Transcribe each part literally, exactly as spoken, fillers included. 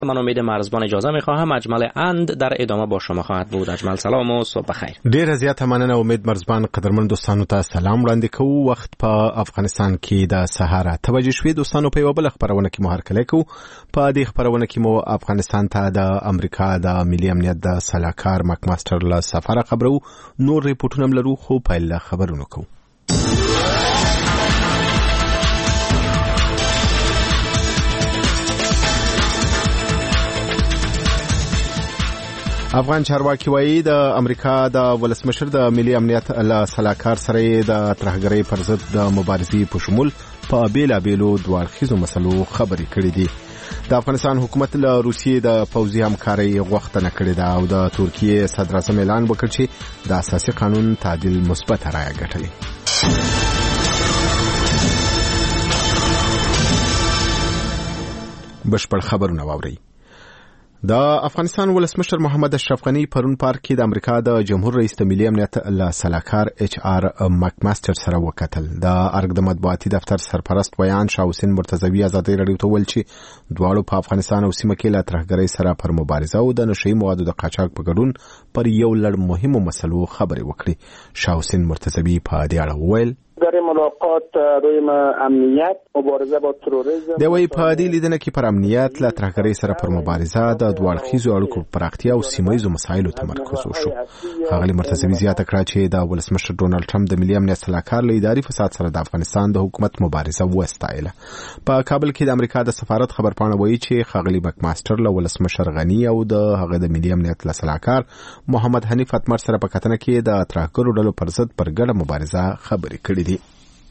من امید مرزبان اجازه میخواهم. اجمل اند در ادامه با شما خواهد بود. اجمل سلام و صبح بخیر. ډیر زیات مننه امید مرزبان. قدرمن دوستانو ته سلام وړاندې کوو. وخت په افغانستان کې د سهار توجه شوی دوستانو په یو بل خبرونه کې مو هرکلی کوو. په دې خبرونه کې مو افغانستان ته د امریکا د ملي امنیت د سلاکار مک ماستر له سفر خبرو. نور ریپورتونه لرو خو په خبرونو کوو. افغان چارواکي وایي د امریکا د ولسمشر د ملي امنیت له سلاکار سره د ترهګرۍ پر ضد د مبارزې په شمول په بیلابیلو دوه اړخیزو مسلو خبرې کړې دي. د افغانستان حکومت له روسیې د پوځي همکارۍ غوښتنه کړې ده او د ترکیې صدر اعظم اعلان وکړ چې د اساسي قانون تعدیل مثبت رایه ګټلې. بشپړ خبرونه واورئ. د افغانستان ولسمشر محمد اشرف غنی پرون پارک کې د امریکا د جمهور رئیس د ملي امنیت له سلاکار ایچ آر مک ماستر سره وکتل. د ارګ د مطبوعاتي دفتر سرپرست ویان شاه حسین مرتضوی ازادي رادیو ته ویل چې دواړو په افغانستان او سیمه کې له ترهګرۍ سره پر مبارزه او د نشئی موادو د قاچاق په ګډون پر یو لړ مهمو مسلو خبرې وکړي. شاه حسین مرتضوی په دې اړه وویل در ملاقات روی امنیت مبارزه با تروریسم د وی په دې لیدنه کې پر امنیت له ترهګرۍ سره پر مبارزه د دوه اړخیزو اړیکو پراختیا او سیمایي مسایلو تمرکز وشو. ښاغلي مرتضوی زیاته کړه چې د ولسمشر ډونالد ټرمپ د ملي امنیت سلاکار له اداري فساد سره د افغانستان د حکومت مبارزه وستایله. په کابل کې د امریکا د سفارت خبرپاڼه وایي چې ښاغلي مک ماستر له ولسمشر غنی او د هغه د ملي امنیت له سلاکار محمد حنیف اتمر سره په کتنه کې د ترهګرو ډلو پر ضد پر ګډه مبارزه خبرې کړې دي.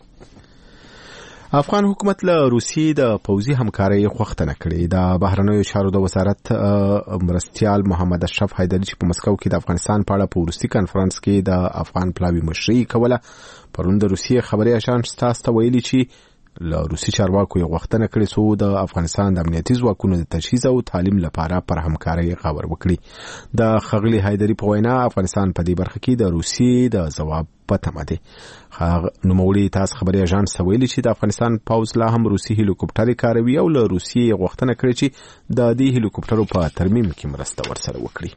افغان حکومت له روسیې د پوځي همکارۍ غوښتنه کړې. د بهرنیو چارو د وزارت مرستیال محمد اشرف حیدري چې په مسکو کې د افغانستان په اړه په وروستي کانفرنس کې د افغان پلاوي مشري کوله پرون د روسیې خبري اژانس تاسو ته ویلي چې له روسي چارواکو یې غوښتنه کړې څو د افغانستان د امنیتي ځواکونو د تجهیز او تعلیم لپاره پر همکارۍ خبر وکړي. د ښاغلي حیدري په وینا افغانستان په دې برخه کې د روسیې د ځواب په تمه دی. نوموړي تاسو خبري اژانس ته ویلي چې د افغانستان پوځ لا هم روسي هلیکوپټر کاروي او له روسیې غوښتنه کړې چې د دې هلیکوپټرو په ترمیم کې مرسته ورسره وکړي.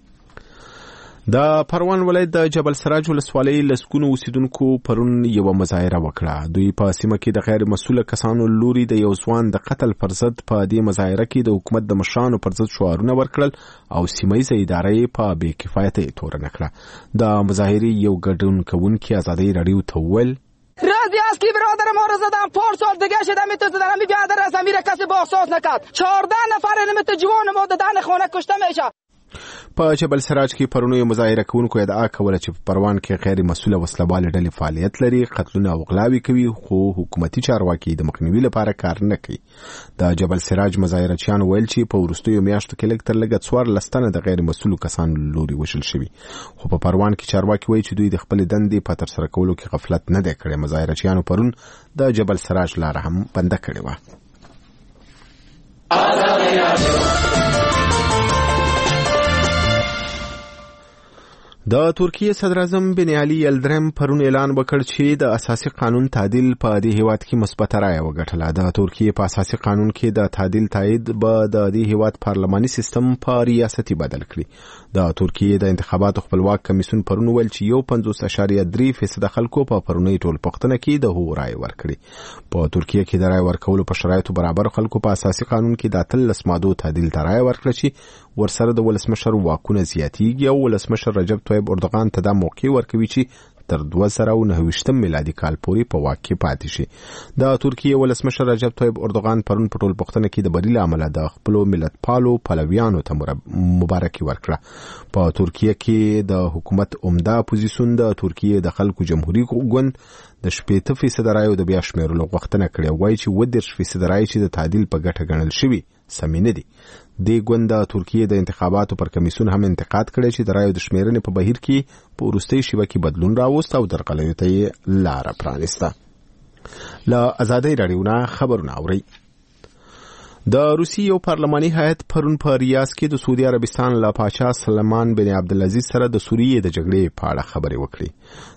د پروان ولایت د جبل سراج ولسوالۍ لسګونو اوسیدونکو پرون یو مظاهره وکړه. دوی په سیمه کې د غیر مسؤل کسانو لوري د یو ځوان د قتل پر ضد په دې مظاهره کې د حکومت د مشرانو پر ضد شعارونه ورکړل او سیمایي ادارې په بې کفایته تورن کړه. د مظاهرې یو ګډون کوونکی ازادي رادیو ته ویل رازی است که برادر ما رو زدن پار سال دیگه شده میتونه زدن می بیادر از امیر کسی باساز نکرد چهارده نفر نمیت جوان ما دادن خونه کشته میشه. په جبل سراج کې پرونی مظاهره کوونکو ادعا کوله چې په پروان کې غیر مسؤله وسلوال ډلې فعالیت لري، قتلونه او غلاوي کوي، خو حکومتي چارواکي د مخنیوي لپاره کار نه کوي. د جبل سراج مظاهرچیان ویل چې په وروستیو میاشتو کې لږ تر لږه څوارلس لستنه د غیر مسؤلو کسانو لوري وشل شوي، خو په پروان کې چارواکي وایي چې دوی د خپل دندې په تر سره کولو کې غفلت نه دی کړی. مظاهرچیانو پرون د جبل سراج لار هم بنده کړې وه. د ترکیه صدر اعظم بن علي یلدرم پرون اعلان وکړ چې د اساسي قانون تعدیل په دې هیواد کې مثبت رایه وګټله. د ترکیه په اساسي قانون کې د تعدیل تایید به د دې هیواد پارلماني سیستم په ریاستي بدل کړي. د ترکیه د انتخاباتو خپلواک کمیسیون پرون ویل چې یو پنځوس اعشاریه درې فیصد خلکو په پرونی ټولپوښتنه کې د هغو رایه ورکړي. په ترکیه کې د رایه ورکولو په شرایطو برابر خلکو په اساسي قانون کې د اتلس مادو تعدیل ته رایه ورکړه چې ورسره د ولسمشر واکونه زیاتیږي او ولسمشر رجب طیب اردوغان ته د موقع ورکوي چې تر دوه زره او نهه ویشتم میلادي کال پورې په واک کې پاتې شي. د ترکیه ولسمشر رجب طیب اردوغان پرون په ټولپوښتنه کې د بری له امله د خپلو ملت پالو پلویانو ته مبارکي ورکړه. په ترکیه کې د حکومت عمده اپوزیسیون د ترکیه د خلکو جمهوریت ګوند د شپېته فیصد رایو د بیا شمیرلو غوښتنه کړې، وایي چې اووه دېرش فیصد رایې چې د تعدیل په ګټه ګڼل شوي سمې نه دي. دې ګوند د ترکیه د انتخاباتو پر کمیسیون هم انتقاد کړی چې د رایو د شمیرنې په بهیر کې په وروستۍ شیبه کې بدلون راوست او درغلیو ته یې لاره پرانیسته. له ازادۍ راډیو نه خبرونه اورئ. د روسیې یو پارلماني هیئت پرون په ریاض کې د سعودي عربستان له پاچا سلمان بن عبدالعزیز سره د سوریې د جګړې په اړه خبرې وکړې.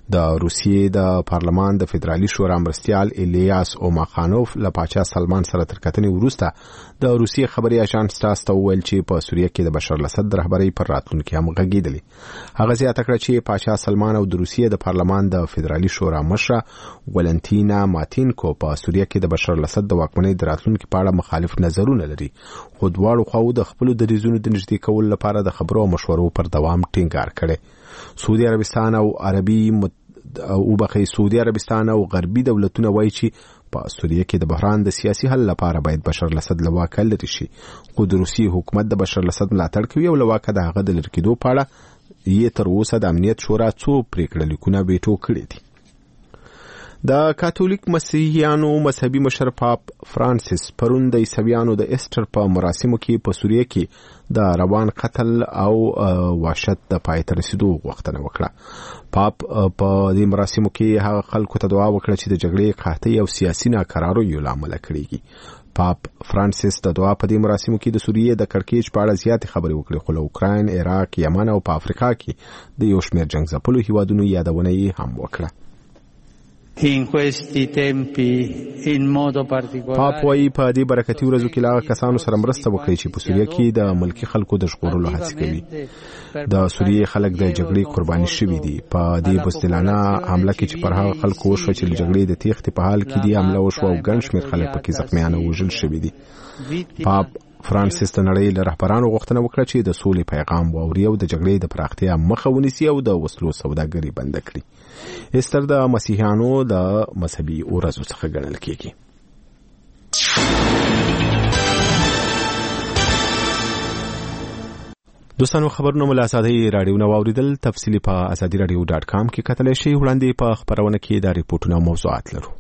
د روسیې د پارلمان د فدرالي شورا مرستیال الیاس اوماخانوف له پاچا سلمان سره تر کتنې وروسته د روسیې خبري اژانس تاس ته وویل چې په سوریه کې د بشر الاسد رهبرۍ پر راتلونکي هم غږېدلې. هغه زیاته کړه چې پاچا سلمان او د روسیې د پارلمان د فدرالي شورا مشره ولنتینا ماتینکو په سوریه کې د بشر الاسد د واکمنۍ د راتلونکي په اړه مخالف نظرونه لري، خو دواړو خواو د خپل دریځونو د نږدې کولو لپاره د خبرو او مشورو پر دوام ټینګار کړي. سعودي عربستان او عربي مت... او بخي سعودي عربستان او غربي دولتونه وایي چې په سوریه کې د بحران د سیاسي حل لپاره باید بشر الاسد له واکه لرې شي، خو د روسیې حکومت د بشر الاسد ملاتړ کوي او له واکه د هغه د لرې کېدو په اړه یې تر اوسه د امنیت شورا څو پریکړه لیکونه ویټو کړي دي. د کاتولیک مسیحیانو مذهبي مشر پاپ فرانسیس پرون د عیسویانو د ایسټر په مراسمو کې په سوریه کې د روان قتل او وحشت د پای ته رسیدو غوښتنه وکړه. پاپ په دې مراسمو کې هغه خلکو ته دعا وکړه چې د جګړې، قحطۍ او سیاسي ناکراریو له امله کړيږي. پاپ فرانسیس د دعا په دې مراسمو کې د سوریې د کړکېچ په اړه زیاتې خبرې وکړې، خو له اوکراین، عراق، یمن او په افریقا کې د یو شمېر جنګ ځپلو هیوادونو یادونه یې هم وکړه. In questi tempi in modo particolare پاپ وايي په دې برکتي ورځو کې لاغه کسانو سره مرسته وکړي چې په سوریه کې د ملکی خلکو د ژغورلو هڅه کوي. د سوریې خلک د جګړې قرباني شوي دي. په دې بوستلانه حمله کې چې پر هغه خلکو وشو چې د جګړې د تیښتې په حال کې دي حمله وشو او ګڼ شمېر خلک پکې زخمیان او وژل شوي دي. پاپ فرانسیس د نړۍ له رهبرانو غوښتنه وکړه چې د سولې پیغام واوري او د جګړې د پراختیا مخه ونیسي او د وسلو سوداګري بند کړي. ایسټر د مسیحیانو د مذهبي ورځو څخه ګڼل کېږي. دوستانو خبرونه مو له ازادۍ راډیو نه واوریدل. تفصیلی په ازادي راډیو ډاټ کام کې کتلی شئ. وړاندې په خبرونه کې د ریپورټونو موضوعات لرو.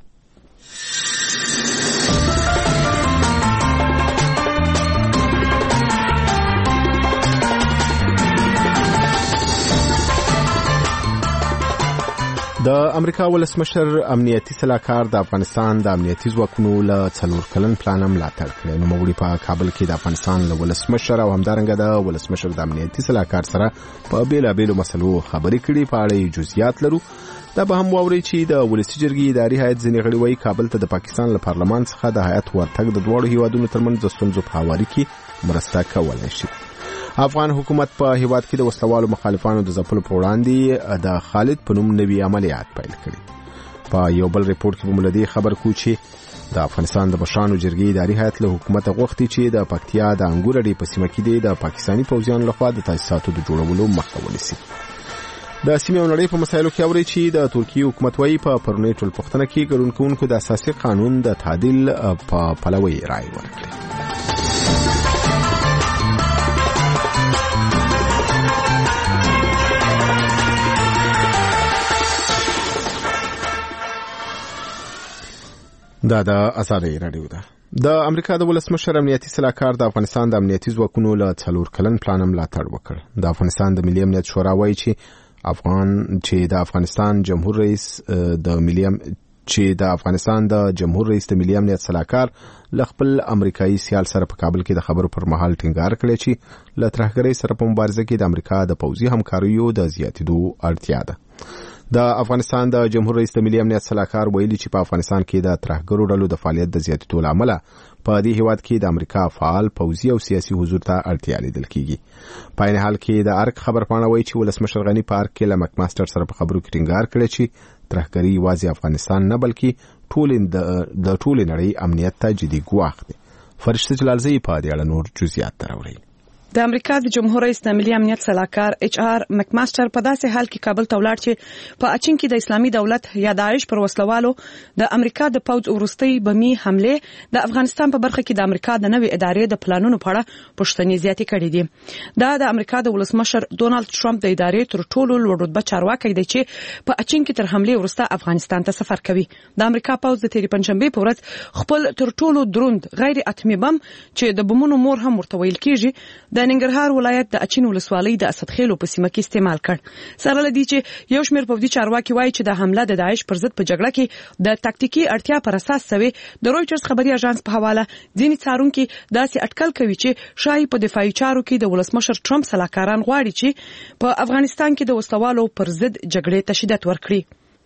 د امریکا ولسمشر امنیتي سلاکار د افغانستان د امنیتي ځواکونو له څلور کلن پلان ملاتړ کړی. نو موږ په کابل کې د افغانستان له ولسمشر او همدارنګه د ولسمشر د امنیتي سلاکار سره په بیلابېلو مسلو خبرې کړي. په اړه جزئیات لرو. دا به هم واوري چې د ولسي جرګې اداري هیئت ځینې غړي وایي کابل ته د پاکستان له پارلمان څخه د هیئت ورتګ د دواړو هیوادونو ترمنځ د ستونزو په هواري کې مرسته کولی شي. افغان حکومت په هیواد کې د وسلوالو مخالفانو د ځپلو په وړاندې د خالد په نوم نوي عملیات پیل کړي. په یو بل ریپورت کې به مولدي خبر کو چې د افغانستان د مشرانو جرګې اداري هیئت له حکومت غوښتي چې د پکتیا د انګور اډې په سیمه کې د پاکستاني پوځیانو لخوا د تاسیساتو د جوړولو مخه ونیسي. د سیمې او نړۍ په مسایلو کې اوري چې د ترکیې حکومت وايي په پرونی ټولپوښتنه کې ګډون کوونکو د اساسي قانون د تعدیل په پلوي رائے ورکړي. دا د ازادۍ راډیو ده. د امریکا د ولسمشر امنیتي سلاکار د افغانستان د امنیتي ځواکونو له څلور کلن پلان ملاتړ وکړ. د افغانستان د ملي امنیت شورا وايي چې افغان چې د افغانستان جمهور رئیس د ملي چې د افغانستان د جمهور رئیس د ملي امنیت سلاکار ل خپل امریکایي سیال سره په کابل کې د خبرو پر مهال ټینګار کړی چې له ترهګرۍ سره په مبارزه کې د امریکا د پوځي همکاریو د زیاتېدو اړتیا ده. د افغانستان د جمهور رئیس د ملي امنیت سلاکار ویلي چې په افغانستان کې د ترهګرو ډلو د فعالیت د زیاتېدو له امله په دې هیواد کې د امریکا فعال پوځي او سیاسي حضور ته اړتیا لیدل کیږي. په عین حال کې د ارک خبرپاڼه وایي چې ولسمشر غني په ارک کې له مکماستر سره په خبرو کې ټینګار کړی چې ترهګري یوازې افغانستان نه بلکې ټول د ټول نړۍ امنیت ته جدي ګواښ دی. فرشته جلالزی په دې اړه نور جزئیات راوړي. د امریکا د جمهور رئیس د ملي امنیت سلاکار ایچ آر مکماستر په داسې حال کې کابل ته ولاړ چې په اچین کې د اسلامي دولت یا داعش پر وسلوالو د امریکا د پوځ ورستۍ بمي حمله د افغانستان په برخه کې د امریکا د نوې ادارې د پلانونو په اړه پوښتنې زیاتې کړې دي. دا د امریکا د ولسمشر ډونالد ټرمپ د ادارې تر ټولو لوړ رتبه چارواکي دی چې په اچین کې تر حمله وروسته افغانستان ته سفر کوي. د امریکا پوځ د تیرې پنځشنبه په ورځ خپل تر ټولو دروند غیر اتمی بم چې د بمونو مور هم ورته ویل کیږي د ننګرهار ولایت د اچین ولسوالۍ د اسد خیلو په سیمه کې استعمال کړ. سره لدی چې یو شمېر پوځي چارواکي وایي چې د حمله د داعش پر ضد په جګړه کې د تاکتیکي اړتیا پر اساس شوی. د رويټرز خبري اژانس په حواله ځینې څارونکو داسې اټکل کوي چې شاهي په دفاعي چارو کې د ولسمشر ټرمپ سلاکاران غواړي چې په افغانستان کې د وسلوالو پر ضد جګړې ته شدت ورکړي.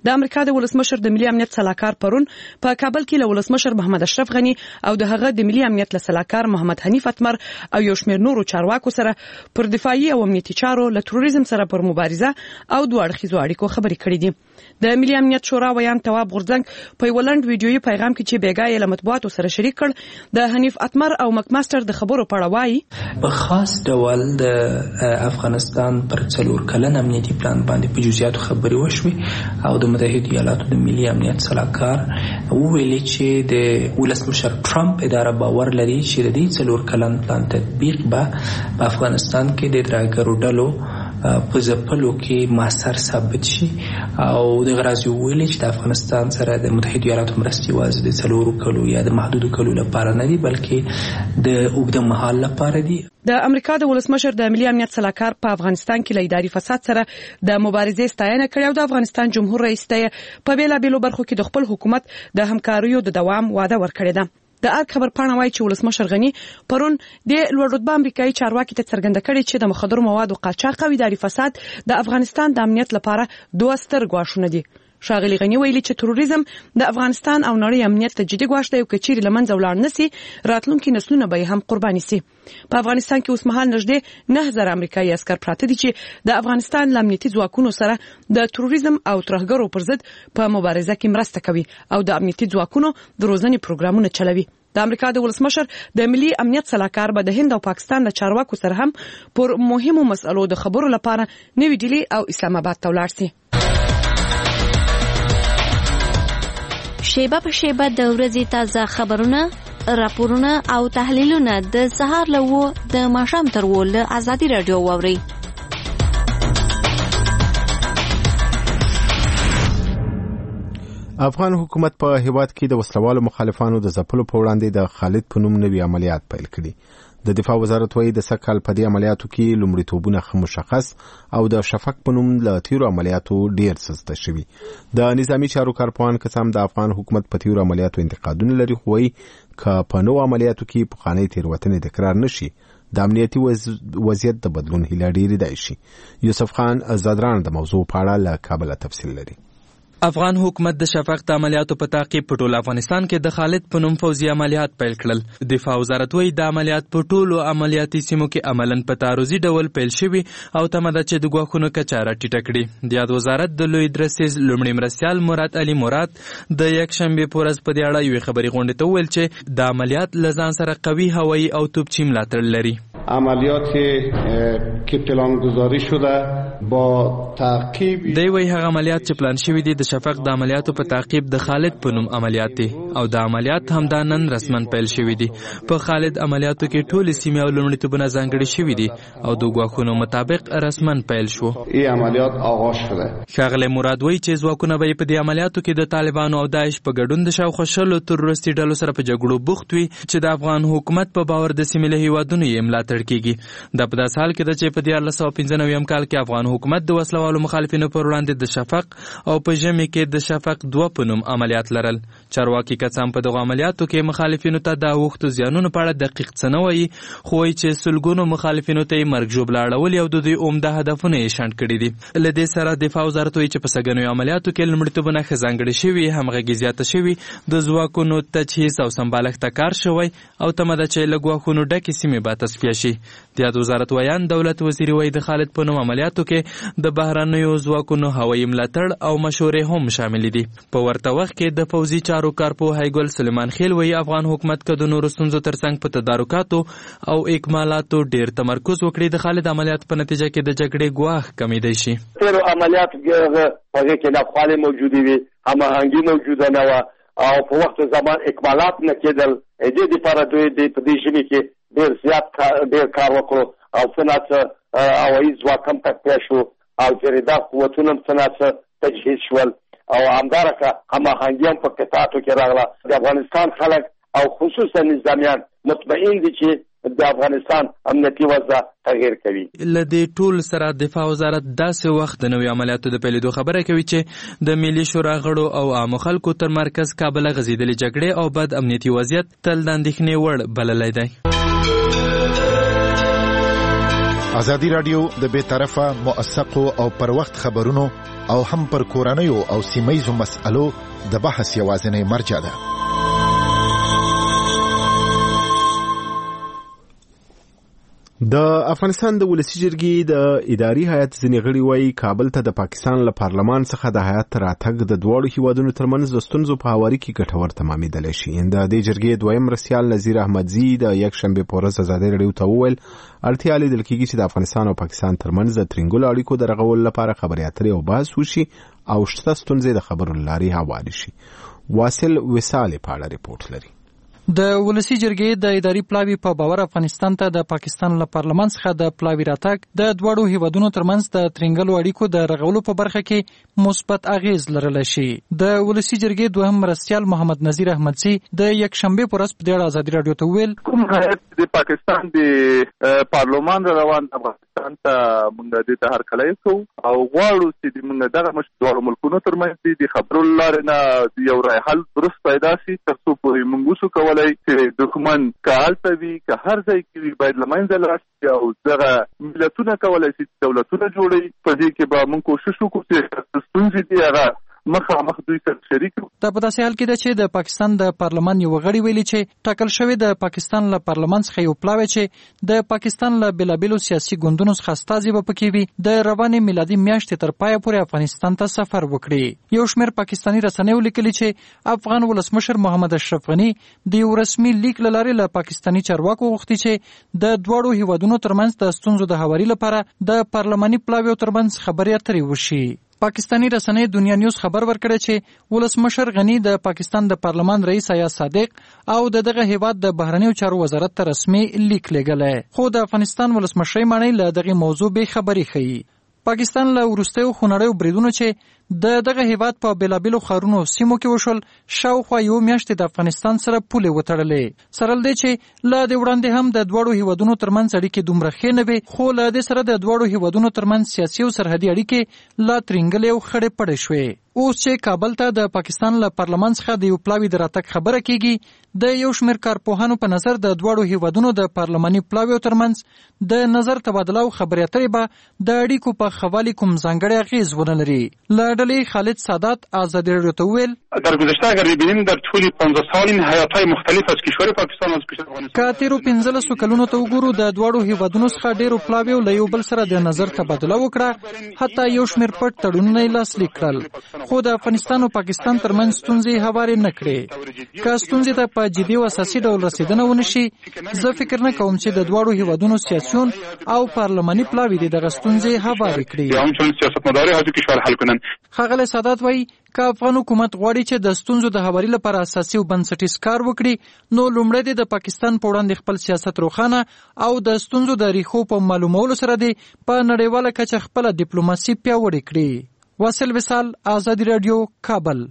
د امریکا د ولسمشر د ملي امنیت سلاکار پرون په کابل کې له ولسمشر محمد اشرف غنی او د هغه د ملي امنیت سلاکار محمد حنیف اتمر او یو شمېر نورو چارواکو سره پر دفاعي او امنیتي چارو له تروریزم سره پر مبارزه او دوه اړخیزو اړیکو خبرې کړې دي. د ملي امنیت شورا ویان تواب غورځنګ په یو لنډ ویډیويي پیغام کې چې بیګا یې له مطبوعاتو سره شریک کړ د حنیف اتمر او مکماستر د خبرو په اړه وایي په خاص ډول د افغانستان پر څلور کلن امنیتي پلان باندې په جزئیاتو خبرې وشوې او د متحده ایالاتو د ملي امنیت سلاکار وویلي چې د ولسمشر ټرمپ اداره باور لري چې د دې څلور کلن پلان تطبیق به په افغانستان کې د ترهګرو ډلو په ځپلو کې مؤثر ثابت شي او د غرض ویلي چې د افغانستان سره د متحده ایالاتو مرستې یوازې د څلورو کلو یا د محدودو کلو لپاره نه دي بلکې د اوږده مهال لپاره دي. د امریکا د ولسمشر د ملي امنیت سلاکار په افغانستان کې له اداري فساد سره د مبارزې ستاینه کړې او د افغانستان جمهور رئیس ته په بیلابېلو برخو کې د خپل حکومت د همکاریو د دوام وعده ورکړې ده. د ارګ خبر پاڼه وايي چې ولسمشر غنی پرون د لوړ رتبه امریکایي چارواکي ته څرګنده کړې چې د مخدرو موادو قاچاق او اداري فساد د افغانستان د امنیت لپاره دوه ستر ګواښونه دي. ښاغلي غنی ویلي چې تروریزم د افغانستان او نړۍ امنیت ته جدي ګواښ دی او که چیرې له منځه ولاړ نشي راتلونکي نسلونه به هم قرباني سي. په افغانستان کې اوس مهال نږدې نه زره امریکایي عسکر پراته دي چې د افغانستان له امنیتي ځواکونو سره د تروریزم او ترهګرو پر ضد په مبارزه کې مرسته کوي او د امنیتي ځواکونو د روزنې پروګرامونه چلوي. د امریکا د ولسمشر د ملي امنیت سلاکار به د هند او پاکستان د چارواکو سره هم پر مهمو مسلو د خبرو لپاره نوي ډیلي او اسلام آباد ته ولاړ سي. شیبه په شیبه د ورځې تازه خبرونه، راپورونه او تحلیلونه د سهار له و د ماښام تر و له ازادي راډیو واورئ. افغان حکومت په هیواد کې د وسلوالو مخالفانو د ځپلو په وړاندې د خالد په نوم نوي عملیات پیل کړي. د دفاع وزارت وايي د سکهال په دې عملیاتو کې لومړیتوبونه مشخص او د شفق په نوم له تیرو عملیاتو ډیر سسته شوي. د نظامی چارو کارپوهان قسم د افغان حکومت په تیرو عملیاتو انتقادونه لري خو وايي که په نو عملیاتو کې پخوانی تیروتنې تکرار نشي د امنیتي وضعیت د بدلون هیله ډیره دی شي. یوسف خان زادران د موضوع په اړه له کابل تفصیل لري. افغان حکومت د شفق د عملیاتو په تعقیب په ټول افغانستان کې د خالد په نوم فوزي عملیات پیل کړل. دفاع وزارت وايي د عملیات په ټولو عملیاتي سیمو کې عملاً په تعرضي ډول پیل شوي او تمه ده چې د ګواښونو کچه راټیټه کړي. د یاد وزارت د لوی درسیز لومړي مرستیال مراد علي مراد د یکشنبې په ورځ په دې اړه یوې خبري غونډې ته وویل چې د عملیات له ځان سره قوي هوایي او توپچي ملاتړ لري. عملیات که پلانگذاری شده با تعقیب دی وی هغه عملیات چې پلان شوی دي د شفق د عملیاتو په تعقیب د خالد په نوم عملیات دي او د عملیات هم د نن رسمن پیل شوی دي. په خالد عملیاتو کې ټول سیمې او لومړیتوبونه ځانګړي شوي دي او د ګواښونو مطابق رسمن پیل شو. این عملیات آغاز شده. ښاغلی مراد وایي چې ځواکونه به په دې عملیاتو کې د طالبانو او داعش په ګډون د شاوخوا شلو تروریستي ډلو سره په جګړو بوخت وي چې د افغان حکومت په باور د سیمې له هیوادونو یې ملاتړ کیږي. دا په داسې حال کې ده چې په دیارلس سوه پنځه نوي کال کې افغان حکومت د وسلوالو مخالفینو پر وړاندې د شفق او په ژمي کې د شفق دوه په نوم عملیات لرل. چارواکي کڅام په دغو عملیاتو کې مخالفینو ته د اوښتو زیانونو په اړه دقیق څه نه وایي خو وایي چې سلګونو مخالفینو ته یې مرګ ژوبله اړولي او د دوی عمده هدفونه یې شنډ کړي دي. له دې سره دفاع وزارت وایي چې په سږنیو عملیاتو کې لومړیتوبونه ښه ځانګړي شوي، همغږي زیاته شوي، د ځواکونو تجهیز او سمبالښت ته کار شوی او تمه ده چې له ګواښونو ډکې سیمې به تصفیه شي. د یاد وزارت ویان دولت وزیر وایي د خالد په نوم عملیاتو کې د بهرنیو ځواکونو هوایي ملاتړ او مشورې هم شامل دي. په ورته وخت کې د پوځي چارو کارپوه ګل سلیمان خیل وایي افغان حکومت که د نورو ستونزو ترڅنګ په تدارکاتو او اکمالاتو ډیر تمرکز وکړي د خالد عملیات په نتیجه کې د جګړې ګواښ کمیدای شي. تیرو عملیات هغه کې ناخوالې موجودې وي، هماهنګي موجوده نه وه او په وخت زمان اکمالات نه کېدل. دې دپاره دوی په دې ژمي کې ډېر زیات ډېر کار وکړو او څه ناڅه هوایي ځواک هم تقویه شو او جریده قوتونه هم څه ناڅه تجهیز شول او همدارکه هماهنګي هم په قطعاتو کې راغله. د افغانستان خلک او خصوصا نظامیان مطمئن دي چې د افغانستان امنیتي وضع تغییر کوي. له دې ټول سره دفاع وزارت داسې وخت د نوي عملیاتو د پیلېدو خبره کوي چې د ملي شورا غړو او عامو خلکو تر مرکز کابل غځېدلې جګړې او بد امنیتي وضعیت تل د اندېښنې وړ بللی دی. ازادي راډیو د بې طرفه، موثقو او پر وخت خبرونو او هم پر کورنیو او سیمه‌یزو مسألو د بحث یوازینی مرجع ده. د افغانستان د ولسی جرګې د اداري هیئت ځینې غړي وایي کابل ته د پاکستان له پارلمان څخه د هیئت راتګ د دواړو هیوادونو ترمنځ د ستونزو په هواري کې ګټور تمامېدلی شي. د دې جرګې دویم مرستیال نذیر احمدزي د یکشنبې په ورځ ازادي راډیو ته وویل اړتیا لیدل کېږي چې د افغانستان او پاکستان ترمنځ د ترنګلو اړیکو د رغولو لپاره خبرې اترې او بحث وشي او شته ستونزې د خبرو له لارې هوارې شي. واصل وصال په اړه ریپورت لري. د ولسی جرګې د اداري پلاوی په باور افغانستان ته د پاکستان له پارلمان څخه د پلاوی راتګ د دواړو هیوادونو ترمنځ د ترنګلو اړیکو د رغولو په برخه کې مثبت اغیز لرلی شي. د ولسی جرګې دوهم مرستیال محمد نذیر احمدزي د یکشنبې په ورځ په دې اړه ازادي راډیو ته وویل کوم هیئت د پاکستان د پارلمان روان افغانستان ته موږ د ته هرکلی کوو او غواړو چې موږ دغه مشت دواړو ملکونو ترمنځ د خبرو لارې نه یو رای حل درست پیدا شي تر څو پورې موږ وسو کولای چې دښمن که هلته وي که هر ځای کې وي باید له منځه لاړ شي او دغه ملتونه کولی شي چې دولتونه جوړوي. په دې کې به موږ کوشش وکړو چې ستونزې دي هغه مخامخ دوی سره شریک کړو. دا په داسې حال کې ده چې د پاکستان د پارلمان یو غړي ویلي چې ټاکل شوی د پاکستان له پارلمان څخه یو پلاوی چې د پاکستان له بېلابېلو سیاسي ګوندونو څخه استازي به پکې وي د روانې میلادي میاشتې تر پایه پورې افغانستان ته سفر وکړي. یو شمېر پاکستاني رسنیو لیکلي چې افغان ولسمشر محمد اشرف غني د یو رسمي لیک له لارې له پاکستاني چارواکو غوښتي چې د دواړو هیوادونو ترمنځ د ستونزو د هواري لپاره د پارلماني پلاویو ترمنځ خبرې اترې وشي. پاکستانی رسنۍ دنیا نیوز خبر ورکړی چې ولسمشر غنی د پاکستان د پارلمان رئیس ایاز صادق او د دغه هیواد د بهرنیو چارو وزارت ته رسمي لیک لېږلی خو د افغانستان ولسمشر معنی له دغه موضوع به خبري ښیي. پاکستان له وروستیو خونړیو بریدونو چې د دغه هیواد په بېلابېلو ښارونو سیمو کې وشول شاوخوا یو میاشتې د افغانستان سره پولې وتړلې. سره له دې چې له دې وړاندې هم د دواړو هیوادونو ترمنځ اړیکې دومره ښې نه وې خو له دې سره د دواړو هیوادونو ترمنځ سیاسي او سرحدي اړیکې لا ترنګلې او خړې پړې شوې. اوس چې کابل ته د پاکستان له پارلمان څخه د یو پلاوي د راتګ خبره کیږي د یو شمېر کارپوهانو په نظر د دواړو هیوادونو د پارلماني پلاویو ترمنځ د نظر تبادله او خبرې اترې به د اړیکو په ښه والي کوم ځانګړی اغېز ونه لري. له ډلې خالد سادات ازادي راډیو ته وویل در گذشته اگر ببینیم در طول پانزده سال این حیات‌های مختلف از کشور پاکستان از کشور افغانستان که تیرو پنځلسو کلونو ته وګورو د دواړو هیوادونو څخه ډېرو پلاویو له یو بل سره د نظر تبادله وکړه حتی یو شمېر پټ تړونونه یې لاسلیک کړل خو د افغانستان او پاکستان ترمنځ ستونزې هوارې نه کړې. که ستونزې ته په جدي او اساسي ډول رسیدنه ونه شي زه فکر نه کوم چې د دواړو هیوادونو سیاسیون او پارلماني پلاوي د دغه ستونزې هوارې کړي. ښاغلی سادات وایي که افغان حکومت غواړي چې د ستونزو د هواري لپاره اساسي او بنسټیز کار وکړي نو لومړی د پاکستان په وړاندې خپل سیاست روښانه او د ستونزو د ریښو په معلومولو سره دی په نړیواله کچه خپله ډیپلوماسي پیاوړې کړي. واصل وصال ازادي راډیو کابل.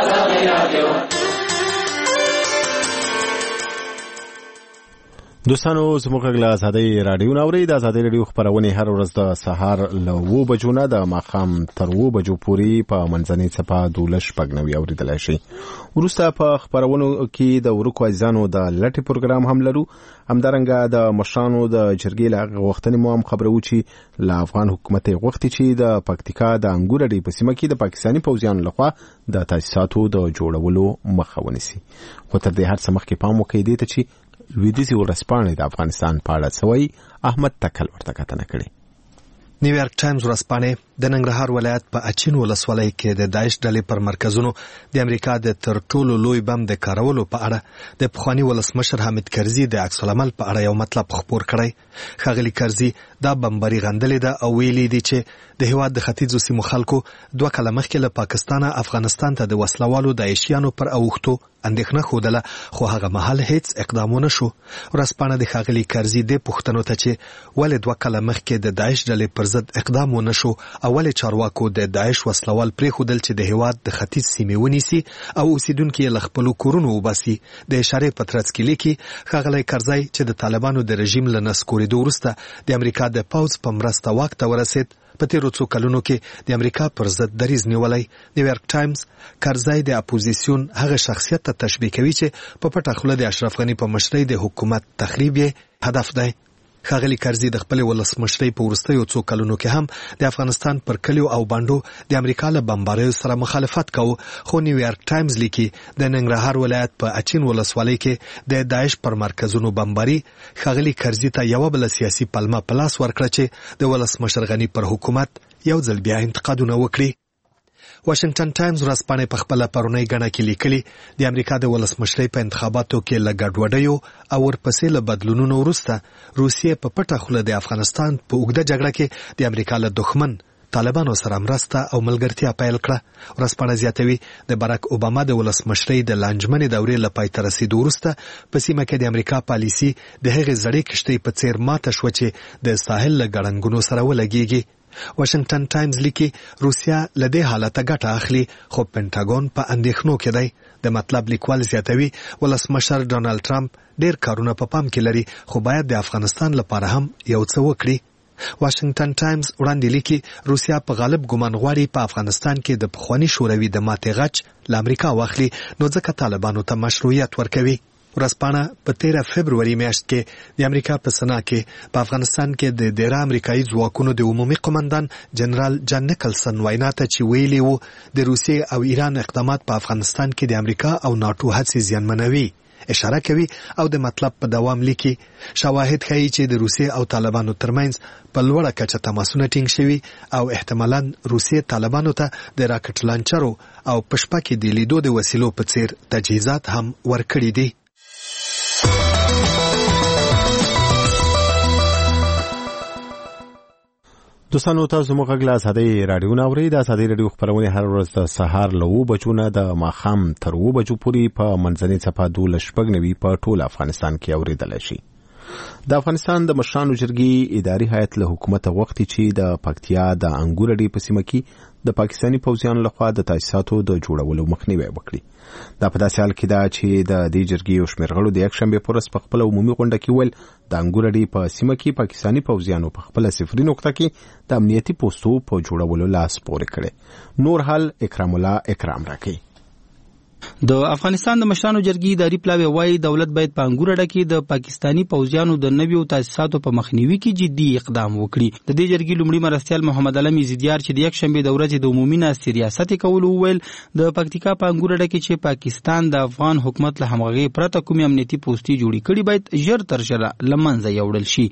دوستانو زموږ غږ له ازادۍ راډیو نه اورئ. د ازادۍ راډیو خپرونې هر ورځ د سهار له اوو بجو نه د ماښام تر اوو بجو پورې په منځنۍ څپه دولس شپږ نوي اورېدلی شئ. وروسته په خپرونو کې د ورکو عزیزانو د لټې پروګرام هم لرو. همدارنګه د مشرانو د جرګې له هغه غوښتنې مو هم خبرو چې له افغان حکومت یې غوښتي چې د پکتیکا د انګور اډې په سیمه کې د پاکستاني پوځیانو لخوا د تاسیساتو د جوړولو مخه ونیسي. خو تر دې هر څه مخکې پام وکړئ دې ته چې لویدیځي ورځپاڼې د افغانستان په اړه څه وایي. احمد تکل ورته کتنه کړې. نیویارک ټایمز ورځپاڼې د ننګرهار ولایت په اچین ولسوالۍ کې د داعش ډلې پر مرکزونو د امریکا د تر ټولو لوی بم د کارولو په اړه د پخواني ولسمشر حامد کرزي د عکس العمل په اړه یو مطلب خپور کړی. ښاغلي کرزي دا بمباري غندلې ده او ویلي دي چې د هیواد د ختیځو سیمو خلکو دوه کاله مخکې له پاکستانه افغانستان ته د وسلوالو داعشیانو پر اوښتو اندېښنه ښودله خو هغه مهال هیڅ اقدام ونه شو. ورځپاڼه د ښاغلي کرزي دې پوښتنو ته چې ولې دوه کاله مخکې د داعش ډلې پر ضد اقدام ونه شو او ولې چارواکو د داعش وسلوال پرېښودل چې د هیواد د ختیځ سیمې ونیسي او اوسیدونکي یې له خپلو کورونو وباسي د اشارې په ترڅ کې لیکي ښاغلی کرزی چې د طالبانو د رژیم له نسکورېدو وروسته د امریکا د پوځ په مرسته واک ته ورسېد. په تیرو څو کلونو کې د امریکا پر ضد دریځ نیولی. نیویارک ټایمز کرزی د اپوزیسیون هغه شخصیت ته تشبیه کوي چې په پټه خوله د اشرف غني په مشرۍ د حکومت تخریب یې هدف دی. ښاغلي کرزي د خپل ولسمشرۍ په وروستیو څو کلونو کې هم د افغانستان پر کلیو او باندو د امریکا له بمباریو سره مخالفت کاوه، خو نیویارک ټایمز لیکي د ننګرهار ولایت په اچین ولسوالۍ کې د داعش پر مرکزونو بمباري ښاغلي کرزي ته یوه بله سیاسي پلمه په لاس ورکړه چې د ولسمشر غني پر حکومت یو ځل بیا انتقادونه وکړي. واشنگټن ټایمز ورځپاڼې په خپله پرونۍ ګڼه کې لیکلي د امریکا د ولسمشرۍ په انتخاباتو کې له ګډوډیو او ورپسې له بدلونونو وروسته روسیې په پټه خوله د افغانستان په اوږده جګړه کې د امریکا له دښمن طالبانو سره مرسته او ملګرتیا پیل کړه. ورځپاڼه زیاتوي د باراک اوباما د ولسمشرۍ د لانجمنې دورې له پای ته رسیدو وروسته په سیمه کې د امریکا پالیسي د هغې زړې کښتۍ په څیر ماته شوه چې د ساحل له ګړنګونو سره ولګېږي. واشنگټن ټایمز لیکي روسیا له دې حالته ګټه اخلي، خو پینټاګون په اندېښنو کې دی. د مطلب لیکوال زیاتوي ولسمشر ډونالد ټرمپ ډېر کارونه په پام کې لري، خو باید د افغانستان لپاره هم یو څه وکړي. واشنگټن ټایمز وړاندې لیکي روسیا په غالب ګمان غواړي په افغانستان کې د پخواني شوروي د ماتې غچ له امریکا واخلي، نو ځکه طالبانو ته مشروعیت ورکوي. ورځپاڼه په تیره فبروري میاشت کې د امریکا په سنا کې په افغانستان کې د ډیره امریکایي ځواکونو د عمومي قومندان جنرال جان نیکلسن وینا ته چې ویلي وو د روسیې او ایران اقدامات په افغانستان کې د امریکا او ناټو هڅې زیانمنوي اشاره کوي او د مطلب په دوام لیکي شواهد ښیي چې د روسیې او طالبانو ترمنځ په لوړه کچه تماسونه ټینګ شوي او احتمالاً روسیې طالبانو ته د راکټ لانچرو او په شپه کې د لیدو د وسیلو په څیر تجهیزات هم ورکړي دي. دوستانو تاسو موږ غږ له ازادۍ راډیو نه اورئ. د ازادۍ راډیو خپرونې هر ورځ د سهار له اوو بجو نه د ماښام تر اوو بجو پورې په منځنۍ څپه دولس شپږ نوي په ټول افغانستان کې اورېدلی شي. د افغانستان د مشرانو جرګې اداري هیئت له حکومته غوښتي چې د پکتیا د انګور اډې په سیمه کې د پاکستاني پوځیانو لخوا د تاسیساتو د جوړولو مخنیوی وکړي. دا په داسې حال کې ده چې د دې جرګې یو شمېر غړو د یکشنبې په ورځ په خپله عمومي غونډه کې ویل د انګور اډې په سیمه کې پاکستاني پوځیانو په خپله صفري نقطه کې د امنیتي پوستو په جوړولو لاس پورې کړی. نور حال اکرام الله اکرام راکوي. د افغانستان د مشرانو جرګې اداري پلاوی وايي دولت باید په انګور اډه کې د پاکستاني پوځیانو د نویو تاسیساتو په مخنیوي کې جدي اقدام وکړي. د دې جرګې لومړي مرستیال محمد علم زیدیار چې د یکشنبې د ورځې د عمومي ناستې ریاست کولو وویل د پکتیکا په انګور اډه کې چې پاکستان د افغان حکومت له همغږۍ پرته کومې امنیتي پوستې جوړې کړي باید ژر تر ژره له منځه یوړل شي.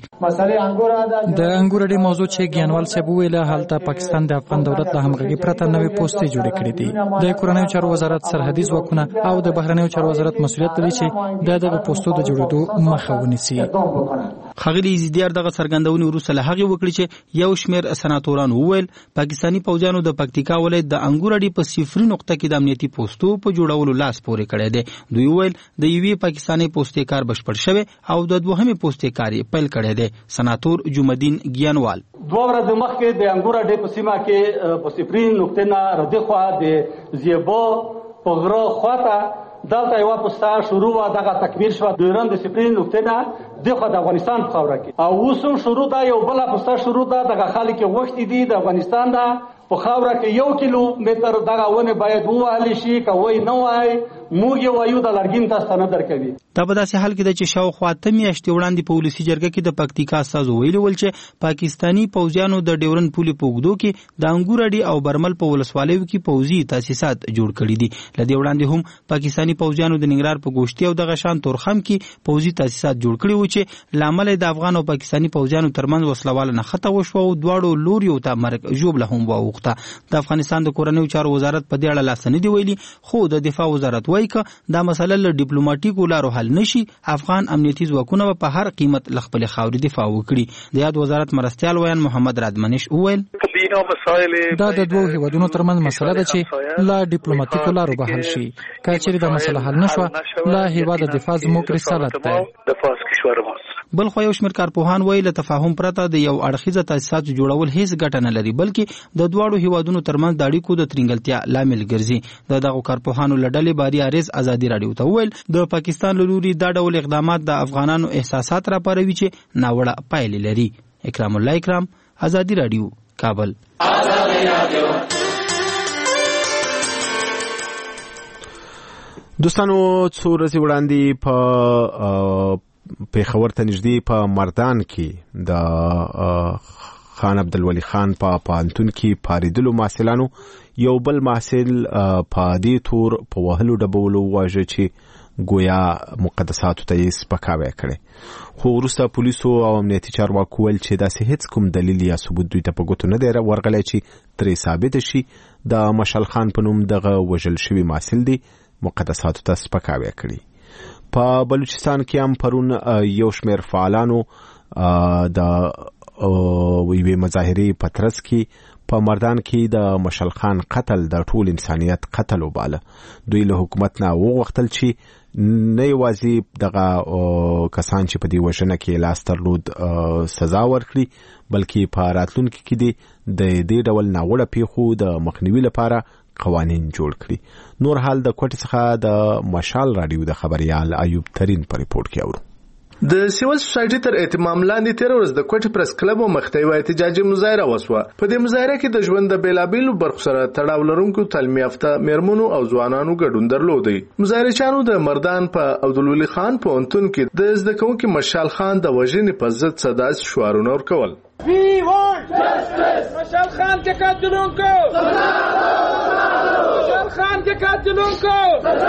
د انګور اډې موضوع چې ګیانوال صاحب وویل هلته پاکستان د افغان دولت له همغږۍ پرته نوې پوستې جوړې کړې دي. د کورنیو چارو وزارت سرحدي ځواکونه او د بهرنیو چارو وزارت مسؤلیت لري چې د دغه پوستو د جوړېدو مخه ونیسي. ښاغلي زیدیار دغه څرګندونې وروسته له هغې وکړي چې یو شمېر سناتوران وویل پاکستاني پوځیانو د پکتیکا ولایت د انګور اډې په صفري نقطه کې د امنیتي پوستو په جوړولو لاس پورې کړی دی. دوی وویل د یوې پاکستاني پوستې کار بشپړ شوی او د دوهمې پوستې کار یې پیل کړی دی. سناتور جمعدین ګیانوال دوه ورځې مخکې د انګور اډې په سیمه کې په صفري نقطې نه ردې خوا د زیبو په غره خواته دلته یوه پوسته شروع وه دغه تکمیل شوه د ایران د صفري نقطې نه دغه د افغانستان په خاوره کې او اوس هم شروع ده یو بله پوسته شروع ده دغه خلک یې غوښتي دي د افغانستان ده په خاوره کې یو کیلو متر دغه ونې باید ووهلی شي که وی نه وای موږ یې وایو د لرګین تاسو ته نه درکوي. دا په داسې حال کې ده چې شاوخوا اته میاشتې وړاندې په ولسي جرګه کې د پکتیکا استازو ویلي ول چې پاکستاني پوځیانو د ډیورن پولې په اوږدو کې د انګور اډې او برمل په ولسوالیو کې پوځي تاسیسات جوړ کړي دي. له دې وړاندې هم پاکستاني پوځیانو د ننګرهار په ګوشتي او دغه شان تورخم کې پوځي تاسیسات جوړ کړي وو چې له امله د افغان او پاکستاني پوځیانو ترمنځ وسلواله نښته وشوه او دواړو لوریو ته مرګ ژوبله هم واوښته. د افغانستان د کورنیو چارو وزارت په دې اړه لاس نه دی ویلي، خو د دفاع وزارت وایي که دا مسله له ډیپلوماټیکو لارو حل نشي افغان امنیتي ځواکونه په هر قیمت له خپلې خاورې دفاع وکړي. د یاد وزارت مرستیال ویان محمد رادمنش وویل دا د دوو هیوادونو ترمنځ مسله ده چې له ډیپلوماټیکو لارو به حل شي. که چیرې دا مسله حل نشوه له هیواده دفاع زموږ رسالت دی. بل خو یو شمېر کارپوهان وایي له تفاهم پرته د یو اړخیزه تاسیساتو جوړول هیڅ ګټه نه لري بلکې د دواړو هیوادونو ترمنځ د اړیکو د ترینګلتیا لامل ګرځي. د دغو کارپوهانو له ډلې باري عریض ازادي راډیو ته وویل د پاکستان له لوري دا ډول اقدامات د افغانانو احساسات راپاروي چې ناوړه پایلې لري. اکرام الله اکرام، ازادي راډیو، کابل. دوستانو څو ورځې وړاندې په پیښور ته نږدې په مردان کې د خان عبدالولي خان په پوهنتون کې پاریدلو محصلانو یو بل محصل په دې تور په وهلو ډبولو واژه چې گویا مقدساتو ته یې سپکاوی کړی، خو وروسته پولیسو او امنیتي چارواکو ویل چې داسې هیڅ کوم دلیل یا ثبوت دوی ته په ګوتو نه دی ورغلی چې ترې ثابته شي د مشال خان په نوم دغه وژل شوي محصل دی مقدساتو ته سپکاوی کړی. په بلوچستان کې هم پرون یو شمېر فعالانو د یوې مظاهرې په ترڅ کې په مردان کې د مشال خان قتل د ټول انسانیت قتل وباله. دوی له حکومت نه وغوښتل چې نه یوازې دغه کسان چې په دې وژنه کې لاس درلود سزا ورکړي، بلکې په راتلونکي کې د دې ډول ناوړه پیښو د مخنیوي لپاره قوانین جوړ کړي. نور حال د کوټې څخه د مشال رادیو د خبريال ایوب ترین په ریپورت کې اورو. د سیول سوسایټي تر اهتمام لاندې تیر ورځ د کوټې پریس کلب او مختیوي احتجاجي مظاهره وسوه. په دې مظاهره کې د ژوند د بیلابیلو برخو سره تړاو لرونکو تعلیم یافته میرمنو او ځوانانو ګډون درلودی. مظاهرچیانو د مردان په عبدالولي خان پوهنتون کې د زده کوونکي مشال خان د وژنې په ضد صداس شعارونه ورکول. We want justice. مشال خان के قاتلونکو مشال خان के قاتلونکو.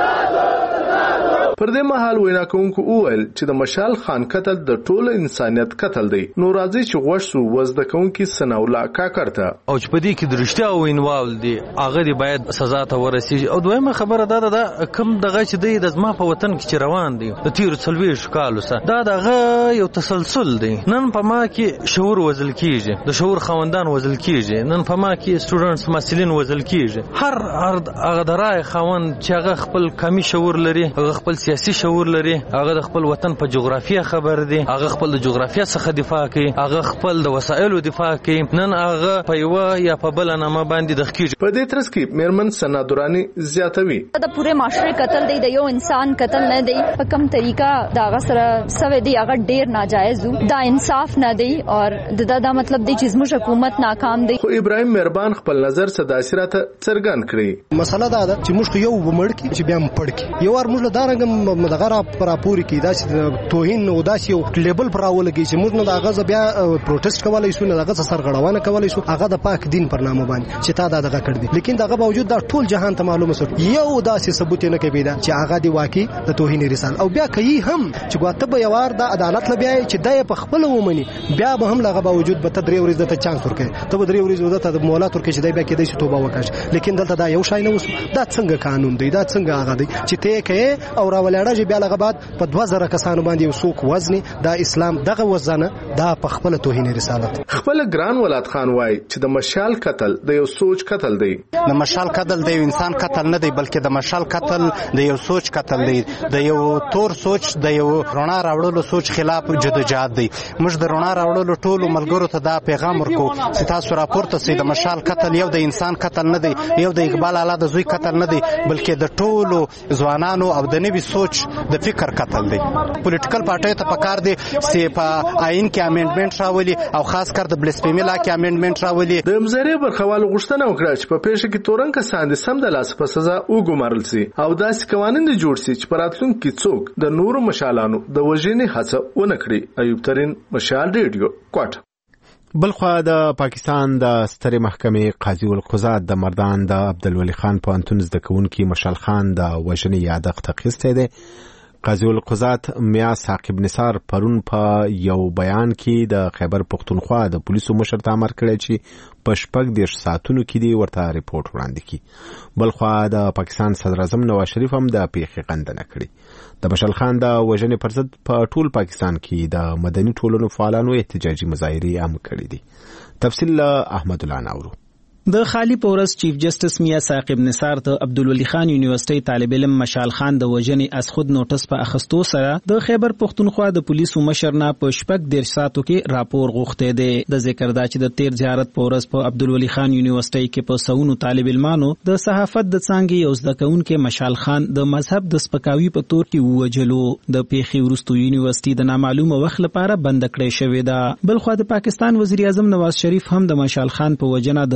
پر دې مهال وینا کوونکو وویل چې د مشال خان قتل د ټول انسانیت قتل دی. نو راځي چې غوښ سو وزده کوونکي سناولا کاکړ ته او چې په دې کې درشته او انوال دی هغه دی باید سزا ته ورسیږي. او دویمه خبره دا ده کم دغه چې دی د زما په وطن کې روان دی د تیر څلوېښت کالو سره دا دغه یو تسلسل دی. نن په ما کې شعور وزل کیږي، د شعور خوندان وزل کیږي، نن په ما کې سټوډنټس مسلین وزل کیږي. هر هغه درای خوند چې هغه خپل کمی شعور لري، هغه خپل سیاسي شعور لري، هغه د خپل وطن په جغرافیه خبر دی، هغه خپل د جغرافیه څخه دفاع کوي، هغه خپل د وسایلو دفاع کوي. نن هغه په یو یا په بل نامه باندې د خکیږي. په دې ترڅ کې میرمن سنادورانی زیاتوي د پوره معاشره قتل دی، د یو انسان قتل نه دی. په کوم طریقه دا غسر سوي دی هغه ډیر ناجایز دا انصاف نه دی او دا دا مطلب دی چې زموږ حکومت ناکام دی. خو ابراهیم مهربان خپل نظر صداسراته څرګند کړی. مسله دا ده چې موږ یو ومړ کی چې بیا مپړ کی یو ور موږ دارنګ مدغرا پر پوری کی دا چې توهین او داس یو لیبل پر اول کی چې موږ نه دا غزه بیا پروتست کولای شو، نه دا غزه سرغړونه کولای شو، هغه د پاک دین پر نامه باندې چې تا دا دغه کړ دي. لیکن دغه باوجود دا ټول جهان ته معلومه سو یو داسې ثبوت نه کوي دا چې هغه دی واقعي د توهین رسال او بیا کوي هم چې ګوته به یوار د عدالت لبیا چې دای په خپل ومني بیا به هم لغه باوجود به تدری ورځ ته چانس ورکړي ته درې ورځې ته د مولات ورکړي چې دای بیا کې د توبه وکړي. لیکن دلته دا یو شای نه وسو. دا څنګه قانون دی؟ دا څنګه هغه دی چې ته کې او راولړه بیا لغه بعد په دوه زره کسانو باندې یو څوک وزني دا اسلام دغه وزنه دا په خپل توهین رسالت. خپل ګران ولات خان وای چې د مشال قتل د یو سوچ قتل دی. د مشال قتل د یو انسان قتل نه دی بلکې د مشال قتل د یو سوچ قتل دی، د یو تور سوچ د یو رڼا راوړلو سوچ خلاف جدوجہد دی. موږ د رڼا راوړلو ټولو ملګرو ته دا پیغام ورکو چې تاسو راپورته سي د مشال قتل یو د انسان قتل نه دی، یو د اقبال اعلی د زوی قتل نه دی بلکې د ټولو ځوانانو او د نوي سوچ د فکر قتل دی. پولیټیکل پارټي ته پکار دی چې په آئین کې امندمنت راولي او خاص کر د بلسفیمی لا کې امندمنت راولي. د مزارې برخوالو غوښتنه وکړه چې په پیښه کې تورن کسان د سم د لاس په سزا وګمارل سي او داسې قوانين جوړ سي چې پراتلونکو څوک د نورو مشالانو د وژنې هڅه ونه کړي. ایوب ترین، مشال ریډیو، کوټ. بلخوا د پاکستان د سترې محکمې قاضي القضات د مردان د عبدالولي خان پوهنتون زده کوونکي مشال خان د وژنې یادښت اخیستی دی. قاضي القضات میا ثاقب نثار پرون په یو بیان کې د خیبر پختونخوا د پولیسو مشر ته امر کړی چې په شپږ دېرش ساعتونو کې دی ورته ریپورت وړاندې کړي. بلخوا د پاکستان صدر اعظم نواز شریف هم د پیښې غندنه کړې. د مشال خان د وژنې پر ضد په ټول پاکستان کې د مدني ټولنو فعالانو احتجاجي مظاهرې هم کړې دي. تفصیل احمد الله ناورو. د خالی پورس چیف جسټس میا ثاقب نثار ته عبدالولي خان یونیورسيټي طالب علم مشال خان د وژنې از خود نوټس په اخستو سره د خیبر پختونخوا د پولیسو مشر نه په شپږ دېرش ساعتو کې راپور غوښته دی. د ذکر دا چې د تیر زیارت پورس په عبدالولي خان یونیورسيټي کې په سونو طالب علمانو د صحافت د څانګې یو زده کوونکي مشال خان د مذهب د سپکاوي په تور کې ووجلو. د پیښې وروسته یونیورسيټي د نامعلومه وخت لپاره بند کړې شوې ده. بلخوا د پاکستان وزیر اعظم نواز شریف هم د مشال خان په وجنه د افسوس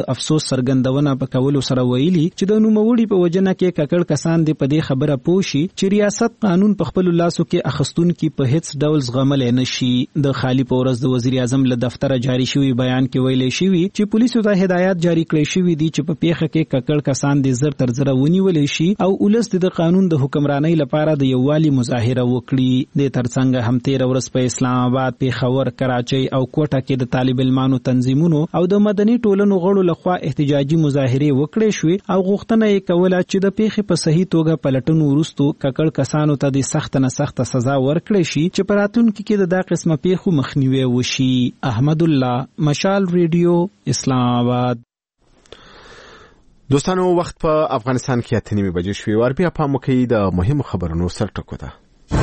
سرګندونه په کولو سره ویلي چې د نوموړي په وجنه کې ککړ کسان دې په دې خبره پوښي چې ریاست قانون په خپل لاسو کې اخستونکو په هیڅ ډول زغمل نه شي. د خالی په ورځ د وزیر اعظم له دفتره جاری شوی بیان کې ویلي شوی چې پولیسو ته هدایت جاری کړی شوی دي چې په پیښه کې ککړ کسان دې زر تر زر ونیول شي او ولس د قانون د حکمرانۍ لپاره د یووالي مظاهره وکړي. د ترڅنګ هم تیر ورځ په اسلام آباد، پیښور، کراچۍ او کوټه کې د طالب علمانو تنظیمونو او د مدني ټولنو غړو لخوا احتجاجي مظاهره وکړې شوې او غوښتنه یې کوله چې د پیښې په صحیح توګه پلټنو وروسته ککړ کسانو ته د سخت نه سخت سزا ورکړي شي چې په راتلونکي کې د دا قسمه پیښو مخنیوي وشي. احمد الله، مشال ریډیو، اسلام آباد. دوستانو، وخت په افغانستان کې اته نیمې بجې شوې. ور بیا پام وکړئ د مهمو خبرونو سرټکو ته.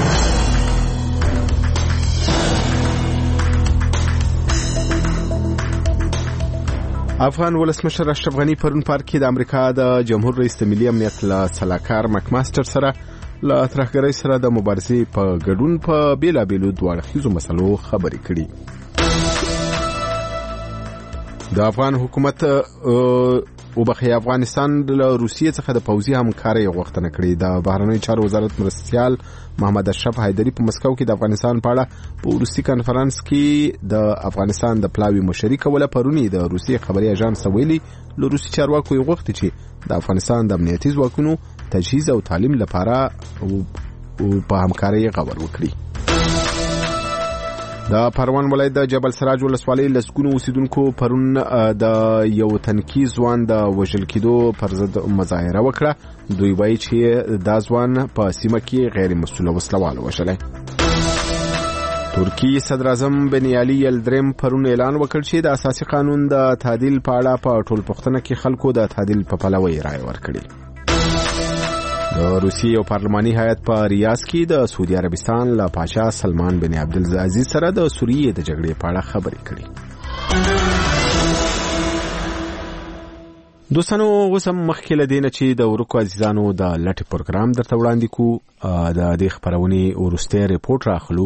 افغان ولسمشر اشرف غنی پرون پارک کې د امریکا د جمهور رئیس د ملي امنیت له سلاکار مکماستر سره له ترهګرۍ سره د مبارزې په ګډون په بیلابیلو دواړخیزو مسلو خبرې کړي. د افغان حکومت او بخي افغانستان له روسیې څخه د پوځي همکارۍ غوښتنه کړې. د بهرنیو چارو وزارت مرستیال محمد اشرف حیدری په مسکو کې د افغانستان په اړه په ورستي کانفرنس کې د افغانستان د پلاوي مشري کوله. پرونی د روسیې خبري اژانس ویلي له روسي چارواکو یې غوښتي چې د افغانستان د امنیتي ځواکونو تجهیز او تعلیم لپاره په همکارۍ غور وکړي. د پروان ولایت د جبل سراج ولسوالۍ لسګونو اوسیدونکو پرون د یو تنکي ځوان د وژل کېدو پر ضد مظاهره وکړه. دوی وایي چې دا ځوان په سیمه کې غیر مسؤل وسلوال وژلی. ترکی صدر اعظم بن علي یلدریم پرون اعلان وکړ چې د اساسي قانون د تعدیل په اړه په ټولپوښتنه کې خلکو د تعدیل په پلوۍ رائے ورکړي. د روسیې یو پارلماني هیئت په ریاض کې د سعودي عربستان له پاچا سلمان بن عبدالعزیز سره د سوریې د جګړې په اړه خبرې کړې. دوستانو، اوس هم مخکې له دې نه چې د ورکو عزیزانو د لټې پروګرام درته وړاندې کو د دې خپرونې وروستی ریپورټ راخلو.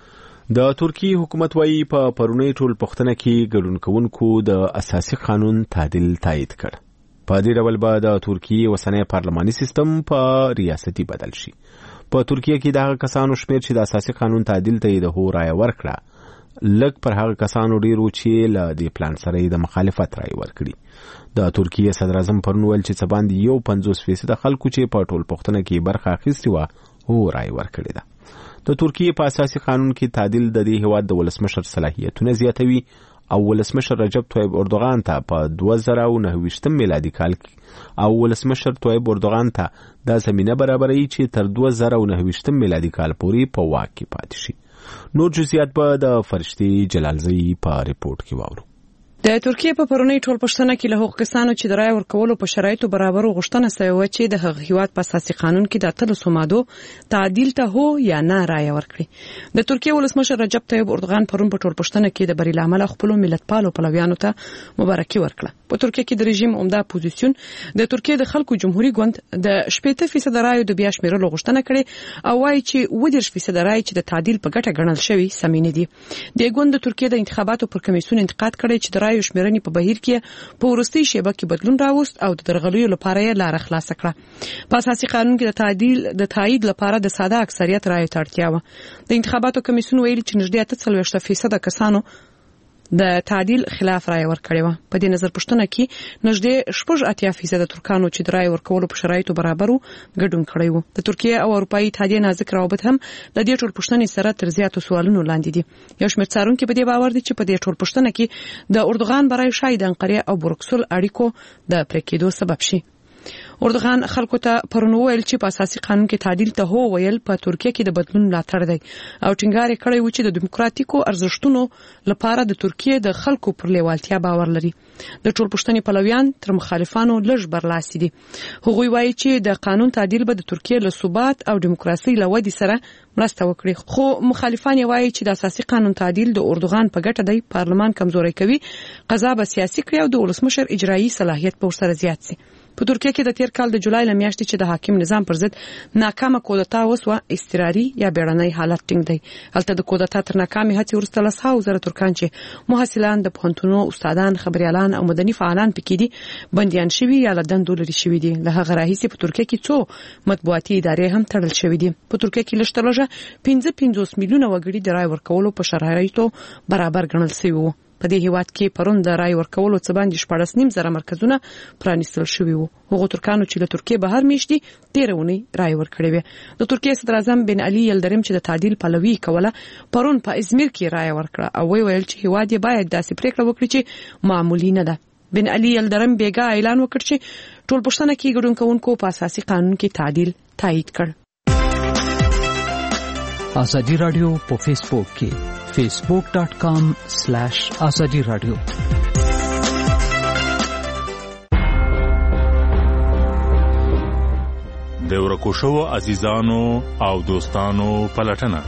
د ترکی حکومت وايي په پرونی ټولپوښتنه کې ګډون کوونکو د اساسي قانون تعدیل تایید کړ. په دې ډول به د ترکیې اوسنی پارلماني سیستم په ریاستي بدل شي. په ترکیه کې د هغه کسانو شمیر چې د اساسي قانون تعدیل ته یې د هو رایه ورکړه لږ پر هغه کسانو ډیرو چې له دې پلان سره د مخالفت رایه ورکړي. د ترکیې صدر اعظم پرون ویل چې څه باندې یو پنځوس فیصد خلکو چې په ټولپوښتنه کې برخه اخیستې وه هو رایه ورکړې ده. د ترکیې په اساسي قانون کې تعدیل د دې هیواد د ولسمشر صلاحیتونه زیاتوي او ولسمشر رجب طیب اردوغان ته په دوه زره او نهه ویشتم میلادي کال کې او ولسمشر طیب اردوغان ته دا زمینه برابروي چې تر دوه زره او نهه ویشتم میلادي کال پورې په واک کې پاتې شي. نور جزئیات به د فرشتي جلالزی په ریپورت کې واورو. د ترکیه په پرونی ټولپوښتنه کې له هغو کسانو چې د رایې ورکولو په شرایطو برابرو غوښتنه سوې وه چې د هغه هیواد په اساسي قانون کې د اتلسو مادو تعدیل ته هو یا نه رایه ورکړي. د ترکیه ولسمشر رجب طیب اردوغان پرون په ټولپوښتنه کې د بری له امله خپلو ملتپالو پلویانو ته مبارکي ورکړه. په ترکیه کې د رژیم عمده اپوزیسیون د ترکیه د خلکو جمهوریت ګوند د شپږ فیصد رایو د بیا شمیرلو غوښتنه کړې او وايي چې اووه دېرش فیصد رایې چې د تعدیل په ګټه ګڼل شوي سمې نه دي. د ګوند د ترکیه د انتخاباتو پر کمیسیون انتقاد کړی چې د رایو شمیرنې په بهیر کې په ورستي شیبه کې بدلون راوست او د درغلیو لپاره یې لار خلاص کړه. په اساسي قانون کې د تعدیل د تایید لپاره د ساده اکثریت رایو ته اړتیا وه. د انتخاباتو کمیسیون ویلي چې نږدې اته څلوېښت فیصد کسانو د تعدیل خلاف رایه ورکړې وه. په دې نظر پوښتنه کې نږدې شپږ اتیا فیصد ترکانو چې د رایې ورکولو په شرایطو برابرو ګډون کړی وو. د ترکیه او اروپایي اتحادیې نازک روابط هم د دې ټولپوښتنې سره تر زیاتو سوالونو لاندې دي. یو شمېر څارونکي په دې باور دي چې په دې ټولپوښتنه کې د اردوغان برای شاید انقرې او بروکسل اړیکو د پرې کېدو سبب شي. اردوغان خلکو ته پرون ویل چې په اساسي قانون کې تعدیل ته هو ویل په ترکیه کې د بدلون ملاتړ دی او ټینګار کړی و چې د دیموکراتیکو ارزښتونو لپاره د ترکیه د خلکو پر لیوالتیا باور لري. د ټولپوښتنې پلویان تر مخالفانو لږ برلاسي دي. هغوی وایي چې د قانون تعدیل به د ترکیه له ثبات او دیموکراسي له ودې سره مرسته وکړي. خو مخالفان وایي چې د اساسي قانون تعدیل د اردوغان په ګټه دی، پارلمان کمزوري کوي، قضا به سیاسي کړي او د ولسمشر اجرایي صلاحیت به ورسره زیات شي. په ترکیه کې د تیر کال د جولای لمیاشتې چې د حاکم نظام پر ضد ناکامه کودتا وسوه استراري یا بیړنۍ حالت ټینګ دی. هلته د کودتا تر ناکامې هڅې وروسته لسهاوو زره ترکان چې محصلان د پوهنتونونو استادان خبريالان او مدني فعالان پکې دي بنديان شوي یا له دندو لري شوي دي. له هغه راهیسې په ترکیه کې څو مطبوعاتي ادارې هم تړل شوي دي. په ترکیه کې لږترلږه پنځه پنځوس میلیونه وګړي د رای ورکولو په شرایطو برابر ګڼل شوي وو. په دې هیواد کې پرون د رای ورکولو څه باندې شپږ نیم زره مرکزونه پرانیستل شوي وو. هغه ترکانو چې له ترکیې بهر میشتي تیرونی رای ورکړي وي. د ترکیې صدر اعظم بن علي یلدرم چې د تعدیل پلوي کوله پرون په ازمیر کې رای ورکړه او وی ویل چې هیواد یې باید داسې پریکړه وکړي چې معمولی نه ده. بن علي یلدرم بیګا اعلان وکړ چې ټول پښتنه کې ګډون کوونکو په اساسي قانون کې تعدیل تایید کړ. ازادي رادیو په فیسبوک کې facebook dot com slash azadi radio. د ورکو شو عزیزانو او دوستانو پلټنه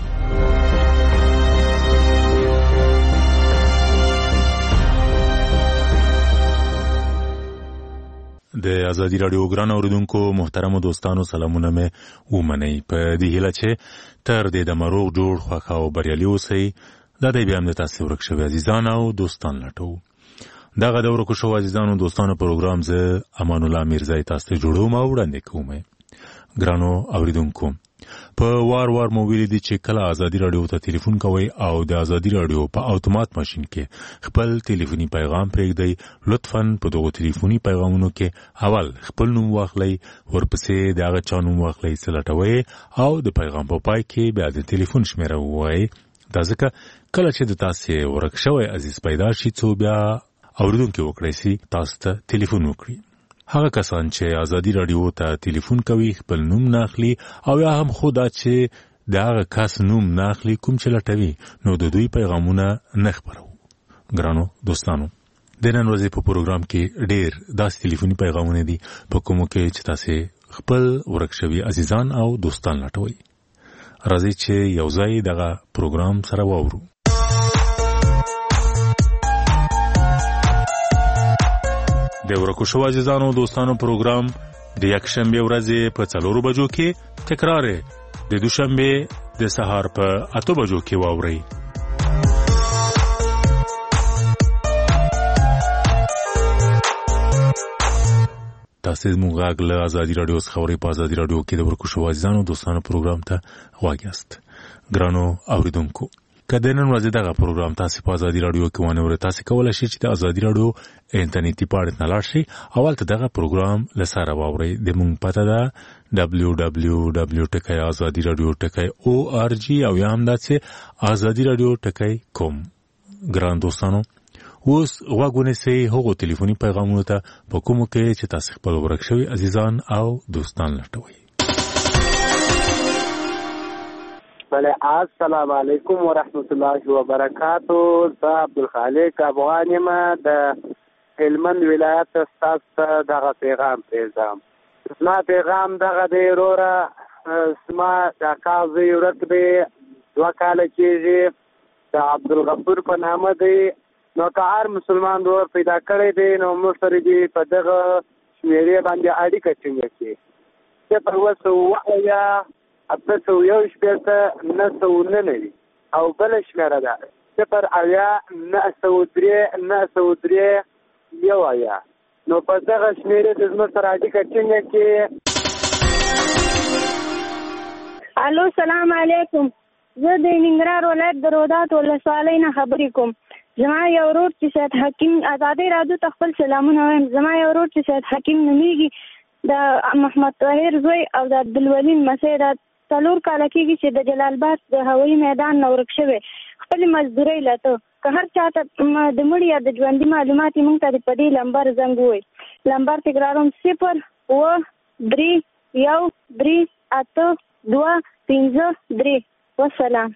د ازادي رادیو ګران اوریدونکو محترم دوستانو سلامونه مې ومنئ په دې هیله چې تر دې د مروغ جوړ خوښ او بریالي اوسئ. دا دی بیا هم د تاسو ورک شوي عزیزان او دوستان لټو. دغه د ورکو شوو عزیزانو دوستانو پروګرام زه امان الله میرزای تاسو ته جوړوم او وړاندې کوم. ګرانو اوریدونکو په وار وار مو ویلي دي چې کله ازادي رادیو ته ټلیفون کوئ او د ازادي رادیو په اتومات ماشین کې خپل ټلیفوني پیغام پرېږدئ لطفاً په دغو ټلیفوني پیغامونو کې اول خپل نوم واخلئ ورپسې د هغه چا نوم واخلئ څه لټوئ او د پیغام په پای کې بیا د ټلیفون شمیره ووایئ. دا ځکه کله چې د تاسې ورک شوی عزیز پیدا شي څو بیا اوریدونکي وکړی سي تاسو ته ټلیفون وکړي. هغه کسان چې ازادي رادیو ته ټلیفون کوي خپل نوم ناخلي او یا هم خو دا چې د هغه کس نوم ناخلي کوم چې لټوي نو د دوی پیغامونه نه خپرو. ګرانو دوستانو د نن ورځې په پروګرام کې ډېر داسې ټلیفوني پیغامونه دي په کومو کې چې تاسې خپل ورک شوي عزیزان او دوستان لټوي. راځئ چې یو ځای دغه پروګرام سره واورو. د ورکو شو عزیزانو دوستانو پروګرام د یکشنبه ورځې په څلورو بجو کې تکرار د دوشنبه د سهار په اته بجو کې واورئ. تاسو زموږ غږ له ازادي رادیو څخه اورئ. په ازادي رادیو کې د ورکو شو عزیزانو دوستانو پروګرام ته غوږ یاست. ګرانو اوریدونکو که د نن ورځې دغه پروګرام تاسو په ازادي رادیو کې ونه اورئ تاسو کولی شئ چې د ازادي رادیو انټرنیټي پاڼې ته لاړ شئ او هلته دغه پروګرام له سره واورئ. د موږ پته ده ډبلیو ډبلیو ډبلیو ټکی ازادي رادیو ټکی او آر جي او یا هم داسې ازادي رادیو ټکی کوم. ګران دوستانو اوس غوږ ونیسئ هغو ټلیفوني پیغامونو ته په کومو کې چې تاسو خپل ورک شوي عزیزان او دوستان لټوئ. بله السلام علیکم ورحمت الله وبرکاتو. زه عبدالخالق افغان یم د هلمند ولایت ستاسو ته دغه پیغام پرېږدم. زما پیغام دغه دی وروره زما د کال زوی ورک دی دوه کاله کېږي د عبدالغفور په نامه دی. نو که هر مسلمان ورور پیدا کړی دی نو موږ سره دې په دغه شمېرې باندې اړیکه ټینګه کړي. صفر اوه سوه اویا اته سوه یو شپېته نهه سوه نهه نوي او بله شمېره ده صفر اویا نهه سوه درې نهه سوه درې یو اویا. نو په دغه شمېرې د زموږ سره اړیکه ټینګه کړي. الو سلام علیکم. زه د ننګرهار ولایت د رودات ولسوالۍ نه خبرې کوم. زما یو ورور چې سید حکیم ازادي رادیو ته خپل سلامونه وایم. زما یو ورور چې سید حکیم نومیږي د محمد طاهر زوی او د عبدالولي لمسی د څلور کاله کېږي چې د جلال آباد د هوایي میدان نه ورک شوی خپلې مزدورۍ لټه. که هر چاته د مړي یا د ژوندي معلومات یې موږ ته د په دې لمبر زنګ ووایي. لمبر تکراروم صفر اوه درې یو درې اته دوه پنځه درې. والسلام.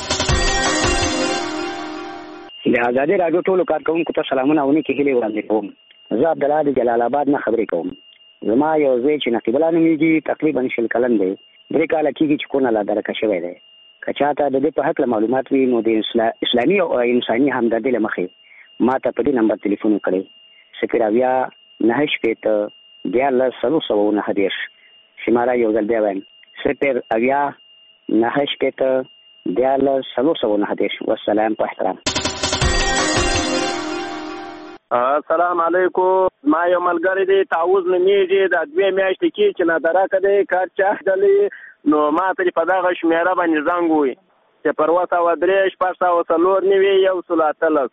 د ازادي رادیو ټولو کارکوونکو ته سلامونه او نیکې هیلې وړاندې کوم. زه عبدالله د جلال آباد نه خبرې کوم. زما یو زوی چې نقیب الله نومیږي تقریبا شل کلن دی. درې کاله کېږي چې کونه لا درکه شوی دی. که چاته د دې په هکله معلومات وي نو د اسلامي او انساني همدردۍ له مخې ما ته په دې نمبر تلیفون وکړئ صفر اویا نهه شپېته دیارلس څلور سوه او نهه دېرش. شماره یو ځل بیا وایم صفر اویا نهه شپېته دیارلس څلور سوه او نهه دېرش. والسلام په احترام. السلام علیکم. ما یو ملګری دی تعوض نومیږي، د دوې میاشتې کې چې نادراکه دی کار چاهدلی، نو ما ته په دغه شمېره باندې زنګ ووایي چې پر اووه سوه درې شپږ سوه څلور نوي یو سل اتلس.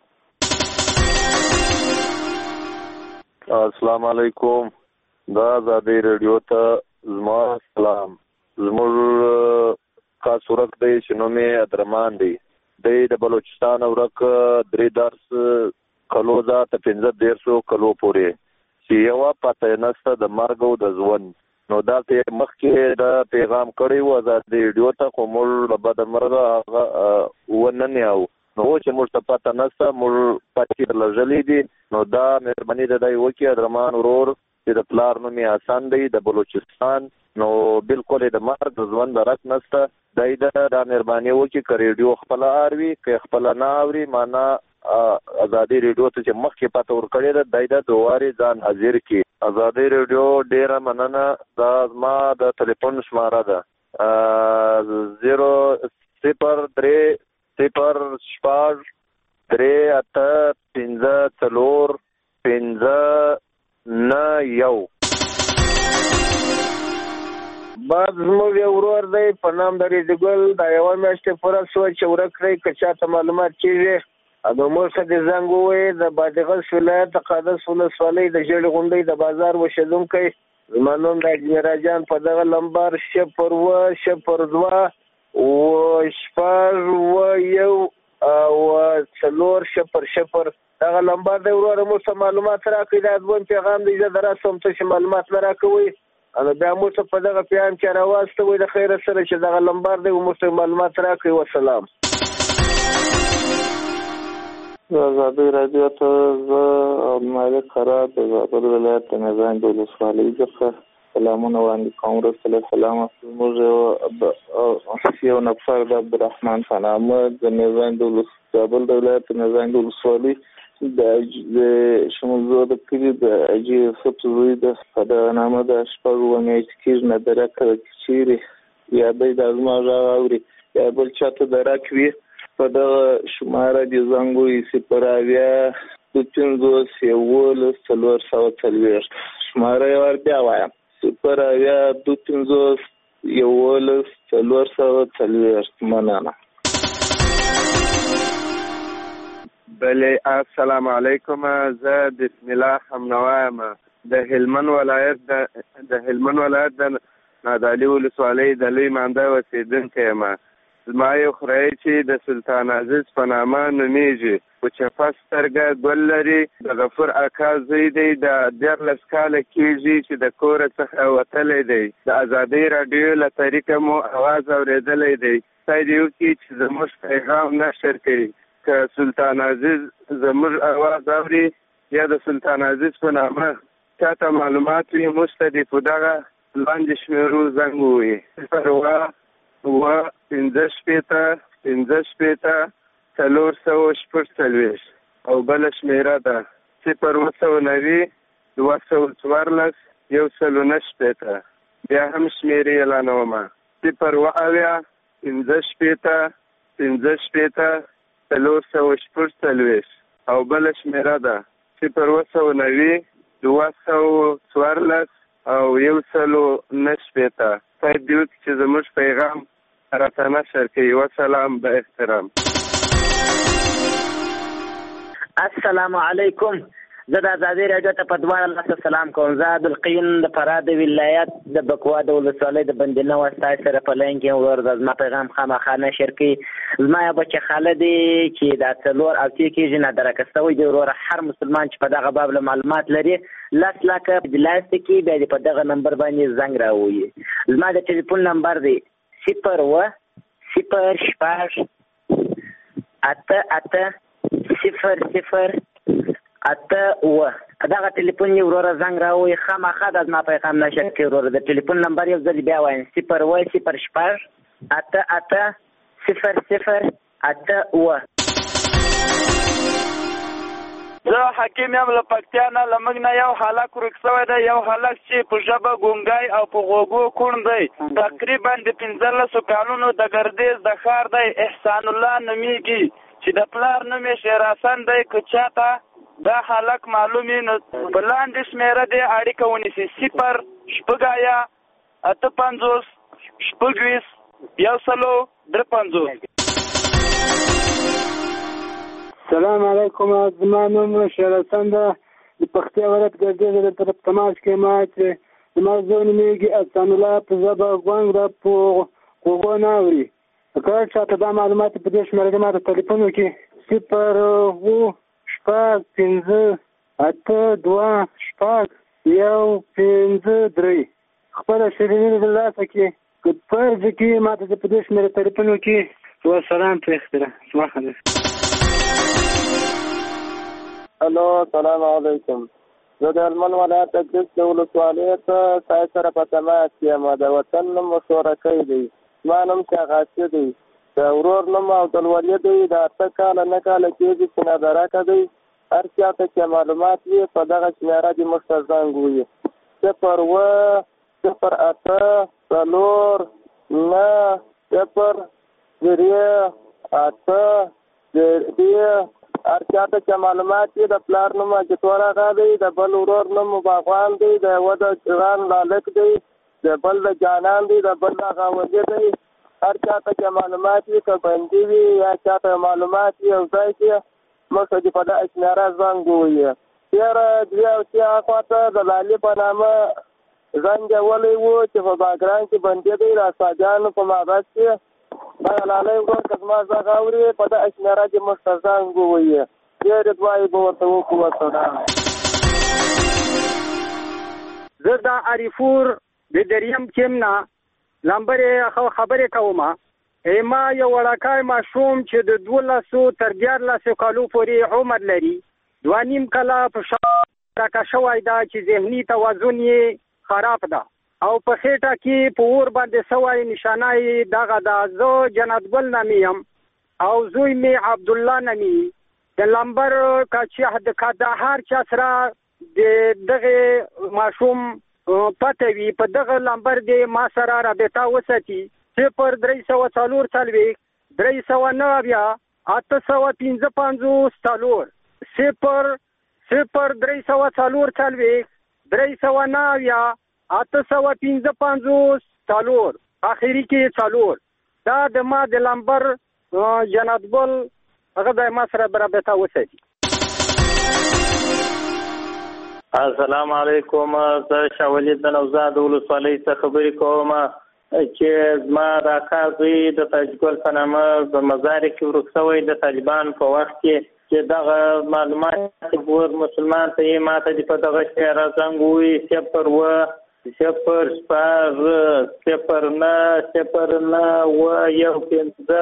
السلام علیکم. دا ازادۍ راډیو ته زما سلام. زموږ خاص ورک دی چې نوم یې ادرمان دی. دی د بلوچستان ورک درې درس کلو ده ته پنځه دېرشو کلو پورې چې یوه پته نشته د مرګ او د ژوند. نو دا ته مخکې د پیغام کړی و ازادۍ راډیو ته، خو موږ له بده مرغه هغه ونه نیاو. نو چې موږ ته پته نشته، موږ پاتې لږلي دي. نو دا مهرباني د دی وکړي ادرمان ورور چې د پلار نوم یې حسن دی د بلوچستان، نو بالکل د مرګ د ژوند درک نشته. دی د دا مهرباني وکړي که ریډیو خپله اوري که خپله نه اوري، معنا ازادۍ راډیو ته چې مخکې پته ورکړې ده دی د دووارې ځان حاضر کړي. ازادۍ راډیو ډېره مننه. دا زما د ټلیفون شماره ده زیرو صفر درې صفر شپږ درې اته پنځه څلور پنځه نه یو. بعد زموږ یو ورور دی په نام د ریډګل، دا یوه میاشتې پوره شوه چې ورک کړی. که چاته معلومات کېږي د مور څخه د زنګ ووایي. د بادغیس ولایت د قادس ولسوالۍ د ژیړې غونډۍ د بازار اوسېدونکی. زما نوم د اجمیر جان په دغه لمبر صفر اووه صفر دوه اووه شپږ اووه یو اووه څلور صفر صفر دغه لمبر دی. وروره موږ ته معلومات راکړئ. دا دویم پیغام دی، زه د رسم ته چې معلومات نه راکوئ نو بیا موږ ته په دغه پیغام کې راواستوئ د خیره سره چې دغه لمبر دی، موږ ته معلومات راکړئ. وسلام. ازادۍ راډیو ته زه عبدالمالک خراب د زابل ولایت د میزان د ولسوالۍ څخه سلامونه وړاندې کوم. وروسته سلام. زموږ یو نفر د عبدالرحمن په نامه د میزان د زابل د ولایت د میزان د ولسوالۍ د شمولزو د کلي د اجي یوسف زوی د په دغه نامه د شپږ اووه میاشتې کېږي نادراکه ده چې چیرې یا دی دا زما غږ اوري یا بل چاته درک وي په دغه شماره د زنګ ووایي صفر اویا دوه پنځوس یوولس څلور سوه څلوېښت. شماره یې ور بیا وایم صفر اویا دوه پنځوس یوولس څلور سوه څلوېښت. مننه. بله السلام علیکم. زه بسم الله همنوا یم د هلمند ولایت د هلمند ولایت د نادعلي ولسوالۍ د لوی مانده اوسېدونکی یم. زما یو خورایي چې د سلطان عزیز په نامه نومیږي، په چپه سترګه ګل لري، د غفور اکا زوی دی، د دیارلس کاله کېږي چې د کوره څخه وتلی دی. د ازادۍ راډیو له طریقه مو اواز اورېدلی دی. خدای دې وکړي چې زموږ پیغام نشر کړي. که سلطان عزیز زموږ اواز اوري یا د سلطان عزیز په نامه چاته معلومات وي، موږ ته دې په دغه لاندې شمېرو زنګ ووایي صفر اووه اووه پنځه شپېته پنځه شپېته څلور سوه شپږ څلوېښت. او بله شمېره ده صفر اووه سوه نوي دوه سوه څوارلس یو سل نهه شپېته. بیا هم شمېرې اعلانومه صفر اووه اویا پنځه شپېته پنځه شپېته څلور سوه شپږ څلوېښت. او بله شمېره ده صفر اووه سوه نوي دوه سوه څوارلس او یو سلو نهه شپېته. خدای دې وکړي چې زموږ پیغام راته نشر کړي. وسلام به احترام. السلام علیکم. زه د ازادۍ راډیو ته په دواړه لاسه سلام کوم. زه عبدالقیوم د فراه د ولایت د بکوا د ولسوالۍ د بندینه وسطای سره په لاین کې ورور زما پیغام خامخا نشر کړي. زما یو بچه خاله دی چې دا څلور او څه کېږي نادرکه شوی دی. وروره هر مسلمان چې په دغه باب له معلومات لري لس لاکه په لاس کې بیا دې په دغه نمبر باندې زنګ راووایي. زما د ټلیفون نمبر دی صفر اووه صفر شپږ اته اته صفر صفر اته اووه. دغه ټلیفون یې وروره زنګ راووایي خامخا دا زما پیغام نشر کړي. وروره د ټلیفون نمبر یو ځل بیا وایم صفر اووه صفر شپږ اته اته صفر صفر اته اووه. زه حکیم یم له پکتیا نه. له موږ نه یو هلک ورک شوی دی، یو هلک چې په ژبه ګونګی او په غوږو کوڼ دی، تقریبا د پنځلسو کالونو د ګردیز د ښار دی، احسان الله نومیږي چې د پلار نوم یې شیر حسن دی. که چاته دا هلک معلوم وي نو په لاندې شمېره دې اړیکه ونیسي: صفر شپږ ایا اته پنځوس شپږ ویشت یو سلو درې پنځوس. سلام علیکم. زما نوم شیر حسن ده، د پکتیا ولایت ګردیز د طرف تماس کې ما چې زما زوی نومیږي احسان الله، په ژبه ګونګ ده، په غوږو نه اوري. که چاته دا معلومات په دې شمېره ما ته تلیفون وکړي: صفر اوه شپږ پنځه اته دوه شپږ یو پنځه درې. خپله شیریني د لاسه کې که فرض کړي ما ته په دې شمېره تلیفون وکړي. وسلام پرېښته صبح خیر. الو سلام علیکم. زه د هلمند ولایت د ګرد د ولسوالۍ ته تاسو سره په تماس یم. د وطن نوم مشورکۍ دی، زما نوم شاغاسي دی، د ورور نوم عبدالولي دی، د اته کاله نه کاله کېږي چې نادرکه دی. هر چاته چې معلومات وي په دغه شمېره دې موږ ته زنګ ووهي: صفر اوه صفر اته څلور نه صفر درې اته درې. هر چاته چې معلومات وي د پلار نوم اجتور اغا دی، د بل ورور نوم باغوان دی، د یوه د جغان لالک دی، د بل د جانان دی، د بل د غاوجه دی. هر چاته چې معلومات وي که بندي وي یا چاته معلومات وي یو ځای کې موږ ته دې په دغه شمېره زنګ ووهي. تېره دوې او څې هاخوا ته د لالي په نامه زنګ ولی و چې په باګران کې بندي دی، د استادیانو په مابس کې. دغه لالی ورور که زما غږ اوري په دغه شمېره دې موږ ته زنګ ووهي. ډېرې دعاوې به ورته وکړو. وسلام. زه د عریفور د دریم کیم نه لمبرې خبرې کوم. ما یو وړکای ماشوم چې د دولسو تر دیارلسو کالو پورې عمر لري، دوه نیم کاله په شا راکه شوی ده چې ذهني توازن یې خراب ده او په خېټه کې په اور باندې سوی نشانه یې دغه ده. زه جنت ګل نامې یم او زوی مې عبدالله نامې. د لمبر که چې د هر چا سره د دغه ماشوم پته وي په دغه لمبر دې ما سره رابطه وساتي: صفر درې سوه څلور څلوېښت درې سوه نهه اویا اته سوه پنځه پنځوس څلور. صفر صفر درې سوه څلور څلوېښت درې سوه نهه اویا اته سوه پنځه پنځوس څلور، اخري کې څلور. دا د ما د لمبر جنت ګل هغه د ما سره رابطه وساتي. السلام علیکم. زه شاه ولید د نوزاد ولسوالۍ څخه خبرې کوم چې زما د اکا زوی د تاجګل په نامه په مزار کې ورک شوی د طالبان په وخت کې چې دغه معلومات ور مسلمان ته یې ما ته په دغه شعر زنګ ووهي: صفر اوه صفر شپږ صفر نه صفر نه اوه یو پنځه.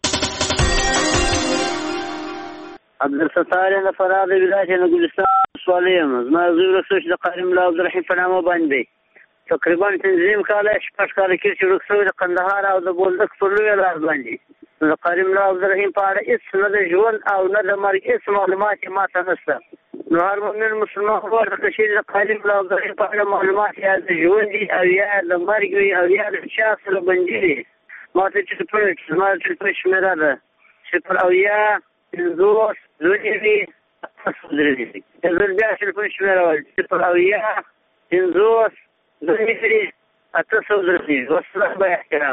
عبدالستار یم د فراه د ولایت د ګلستان ولسوالۍ یم. زما زوی ورک شوی چې د قاري ملا عبدالرحیم په نامه باندې تقریبا پنځه نیم کاله شپږ کاله کې چې ورک شوی د قندهار او د بولدک پر لویه لار باندې. د قاري ملا عبدالرحیم په اړه هېڅ نه د ژوند او نه د مرګ هېڅ معلومات یې ما ته نشته. نو هر مؤمن مسلمان غواړي که چېرې د قاري ملا عبدالرحیم په اړه معلومات یا د ژوند وي او یا د مرګ وي او یا د چا سره بندي وي ما ته ټلیفون وکړي. زما د ټلیفون شمېره ده صفر اویا پنځوس دوه نوي اته سوه درې نوي. زه بیا ټلیفون شمېره وایم: صفر اویا پنځوس دوه نوي اته سوه درې نوي. والسلام به احترام.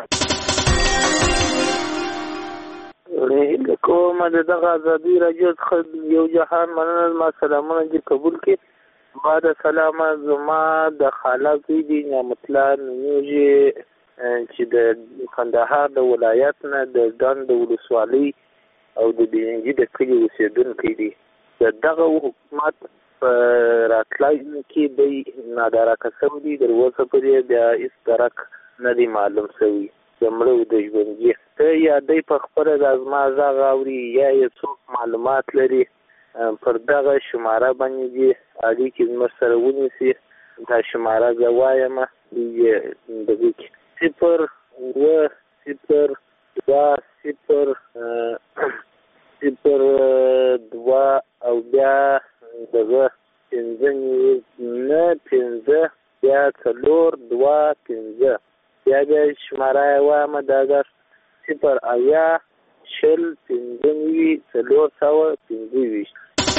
هیله کوم د دغه ازادي راډیو څخه یو جهان مننه. زما سلامونه دې قبول کړي. زما د سلامه زما د خاله زوی دی نعمت الله نومیږي چې د کندهار د ولایت نه د ډنډ د ولسوالۍ او د بینجي د کلي اوسېدونکی دی. د دغه حکومت په راتلونکي کې دی نادرکه شوی دی، تر اوسه پورې بیا هېڅ درک نه دی معلوم شوی د مړو د ژوندي. ته یا دی په خپله د زما غږ اوري یا یې څوک معلومات لري پر دغه شماره باندې دې اړیکې زموږ سره ونیسي. دا شماره زه وایم دغې کې صفر اوه صفر دوه صفر صفر دوه او بیا دغه پنځه نه پنځه بیا څلور دوه پنځه بیا بیا شماره یې وایم دغه صفر اویا شل پنځه نوي څلور سوه پنځه ویشت.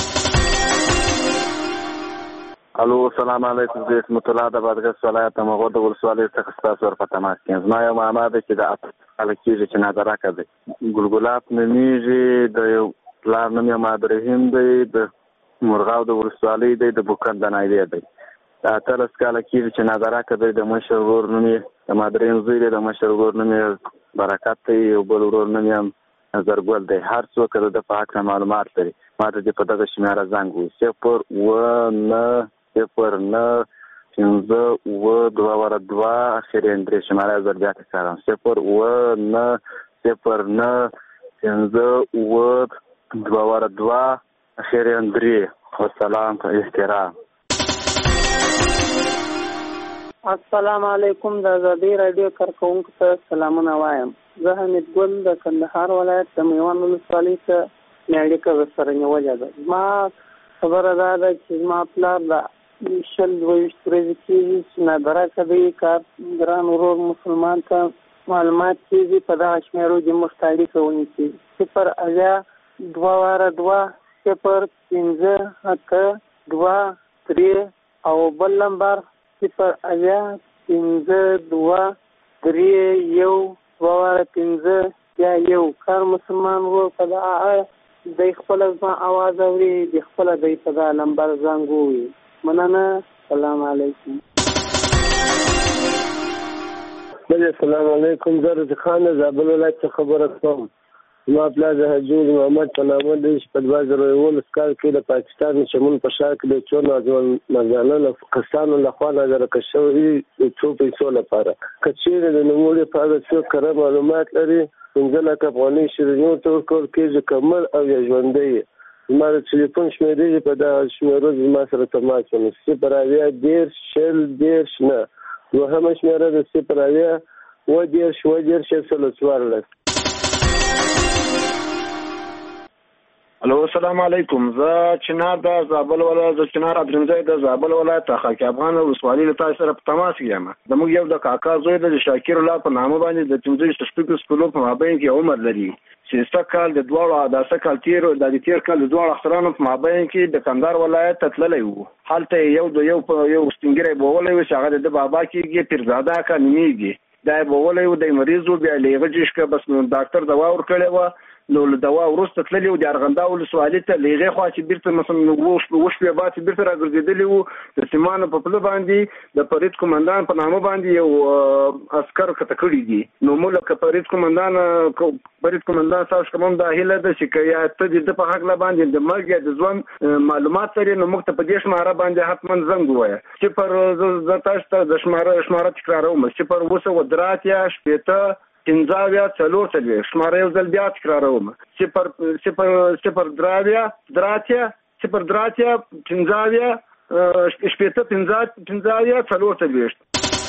الو السلام علیکم. زه اسمت الله د بادغیس ولایت مغود ولسوالۍ څخه ستاسو ور په تماس کې یم. زما یو معما ده چې د اته کاله کېږي چې نادره کوي. ګلګلاب نومیږي، د یو پلار نوم یې مادرهیم دی، د مرغاو د ولسوالۍ دی، د بوکن د نایلې دی. د اتلس کاله کېږي چې نادره کوي. د مشر ورور نوم یې د مادرهیم زوی دی، د مشر ورور نوم یې برکت دی، یو بل ورور نوم یې نظرګل دی. هر څوک د ده په هکله معلومات لري ما ته دې په دغه شمېره زنګ ووایي صفر اوه نه صفر نه پنځه اوه دوه وره دوه اخر یې درې شماره یې زر بیا تکراروم صفر اوه نه صفر نه پنځه اوه دوه وره دوه اخر یې درې. والسلام په احترام. السلام علیکم. د ازادۍ راډیو کارکوونکو ته سلامونه وایم. زه حمید ګل د کندهار ولایت د میوند ولسوالۍ څخه مې اړیکه ورسره نیولې ده. زما خبره دا ده چې زما پلار د شل دوه ویشت ورځې کېږي چې نادره کوي. کار ګران ورور مسلمان ته معلومات کېږي په دغه شمېرو کې موږ ته اړیکه ونیسي صفر اویا دوه واره دوه صفر پنځه اته دوه درې او بل نمبر صفر اویا پنځه دوه درې یو دوه واره پنځه یا یو. کار مسلمان ورور په دغه دی خپله زما اواز اوري، د خپله دی په دغه نمبر زنګ ووهي. مننه. سلام علیکم. السلام علیکم. زه رضا خان د زابل ولایت څخه خبره کوم. زما پلار د حجور محمد په نامه دی چې په دوه زره یولس کال کې د پاکستان شمول په ښار کې د څو نوجوانانو له کسانو لخوا نظره کش شوي د څو پیسو لپاره. که چېرې د نوموړي په اړه څوک کره معلومات لري پنځه لکه افغانۍ شیرینیو ته ورکول کېږي که مړ او یا ژوندی یې. زما د ټلیفون شمېرې په دغه شمېرو زما سره تماس ونیسي صفر اویا دېرش شل دېرش نه. دوهمه شمېره د صفر اویا اووه دېرش اووه دېرش یو سل څوارلس. الو السلام علیکم. زه چنار د زابل ولایت زه چنار ادرمزی د زابل ولایت خاک افغان ولسوالۍ له تاسو سره په تماس کې یم. زموږ یو د کاکا زوی د شاکر الله په نامه باندې د پنځه ویشت شپږ کلو په مابین کې عمر لري چې سږ کال د دواړو د سږ کال تیر د تیر کال د دواړو اخترانو په مابین کې د کندهار ولایت ته تللی و. هلته یو د یو یو سپینګری بوغلی و چې هغه د بابا کېږي پیرزاده اکا نومېږي. دا یې بوغلی و، دی مریض و، بیا له هغه جېشکه بس ډاکټر دوا ورکړې وه. نو له دوا وروسته تللی و د ارغنداو ولسوالۍ ته له هغې خوا چې بېرته مثلا اوه شپې بعد چې بېرته راګرځېدلي وو د سیمانو په پله باندې د فرید قمندان په نامه باندې یو عسکر کته کړي دي. نو موږ لکه فرید قمندان فرید قمندان صاحب څخه هم دا هیله ده چې که یا ته د ده په هکله باندې د مرګ یا د ژوند معلومات لرې نو موږ ته په دې شماره باندې حتما زنګ ووایه. صفر زه تاسو ته د شماره شماره تکراروم صفر اوه سوه درې اتیا شپېته پنځه اویا څلور څلوېښت. شماره یو ځل بیا تکراروم صفر صفر صفر درې اویا درې اتیا صفر درې اتیا پنځه اویا شپېته پنځه پنځه اویا څلور څلوېښت.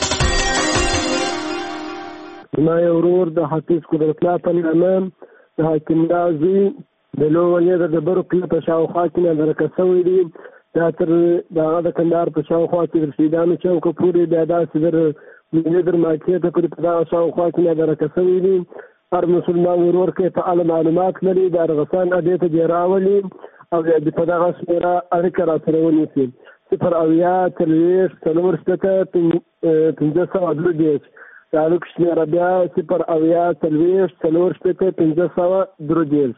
زما یو ورور د حافظ قدرت الله په نامه د حاکم الله زوی د لو ولې د ډبرو کلي په شاوخوا کې نادرکه شوی دی. دا تر د هغه د کندهار په شاوخوا کې د رشیدانو چوکه پورې بیا داسې در ملي درماکې ته پورې په دغه شاوخوا کې نادرکه شوی دی. هر مسلمان ورور کې په اړه معلومات لري د ارغسان ادې ته دې راولي او په دغه شمېره اړیکه راسره ونیسي صفر اویا څلوېښت څلور شپېته پنځه سوه دوه دېرش. تعلق شمېره بیا صفر اویا څلوېښت څلور شپېته پنځه سوه دوه دېرش.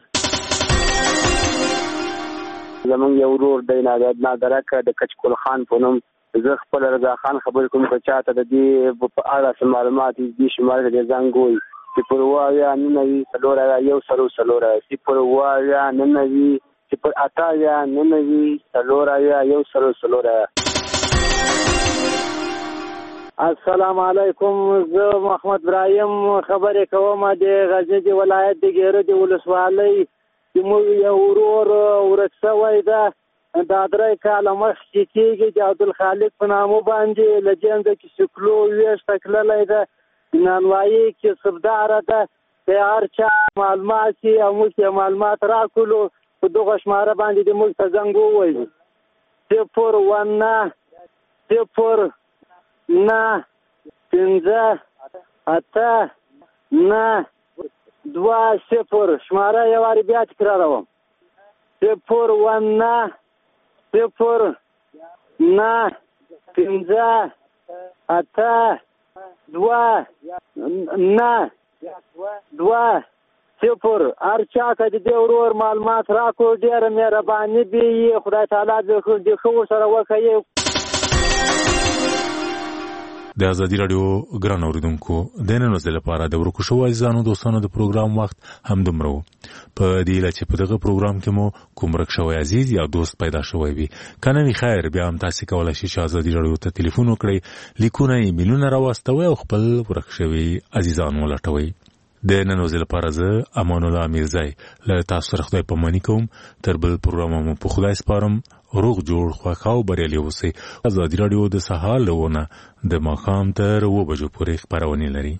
زمونږ یو ورور دی نادرکه د کچکول خان په نوم. زه خپل رضا خان خبرې کوم که چاته د دې په اړه څه معلومات دې شماره ته زنګ ووایي صفر اوه اویا نهه نوي څلور اویا یو څلور څلور صفر اوه اویا نهه نوي صفر اته اویا نهه نوي څلور اویا یو څلور څلور. السلام علیکم. زه محمد ابراهیم خبرې کوم د غزني د ولایت د ګیره د ولسوالۍ. زموږ یو ورور ورک شوی ده دا درې کاله مخکې کېږي د عبدالخالق په نامه باندې له جنده کې سکلو ویشته تللی ده. نانوایي کې صفداره ده. د هر چا معلومات او موږ یې معلومات راکړلو په دغه شماره باندې د موږ ته زنګ ووایي صفر و نه صفر نه پنځه اته نه دوه صفر. شماره یو وارې بیا تکراروم. صفر و نه صفر نه پنځه اته دوه نه دوه صفر. هر چا که د دې ورور معلومات راکړو ډېره مهرباني به خدای تعالی د ښه سره وکړي. د ازادي رادیو ګران اوریدونکو د نن ورځې لپاره د ورکو شو عزیزانو دوستانو د پروګرام وخت هم دومره و. په دې لاره چې په دغه پروګرام کې مو کوم ورک شوی عزیز یا دوست پیدا شوی وي کنه وی خیر بیا هم تاسو کولای شئ چې ازادي رادیو ته ټلیفون وکړئ، لیکونه ایمیلونه راوستوي او خپل ورک شوی عزیزانو ولټوي. د نن ورځې لپاره زه امان الله میرزای له تاسو سره خدای پاماني کوم. تر بل پروګرام مو په خدای سپارم. روغ جوړ خوښ او بریالي اوسئ. ازادي رادیو د سهار لونه د ماښام تر اوه بجو پورې خپرونه لري.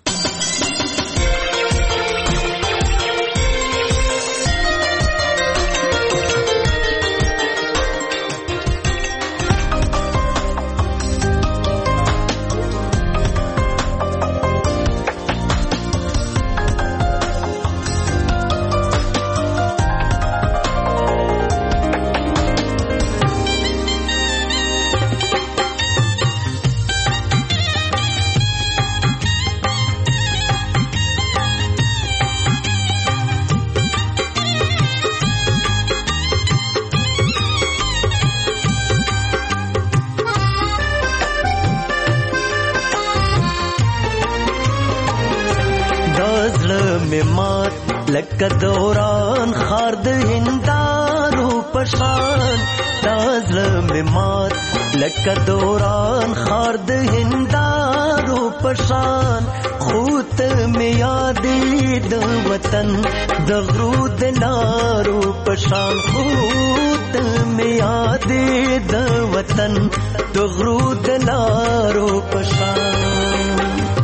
لکه دوران خار د هندارو پشان دازله می مات لکه دوران خار د هندارو پشان خوت می یادې د وطن د غرو د لارو پشان خوت می یادې د وطن د غرو د لارو پشان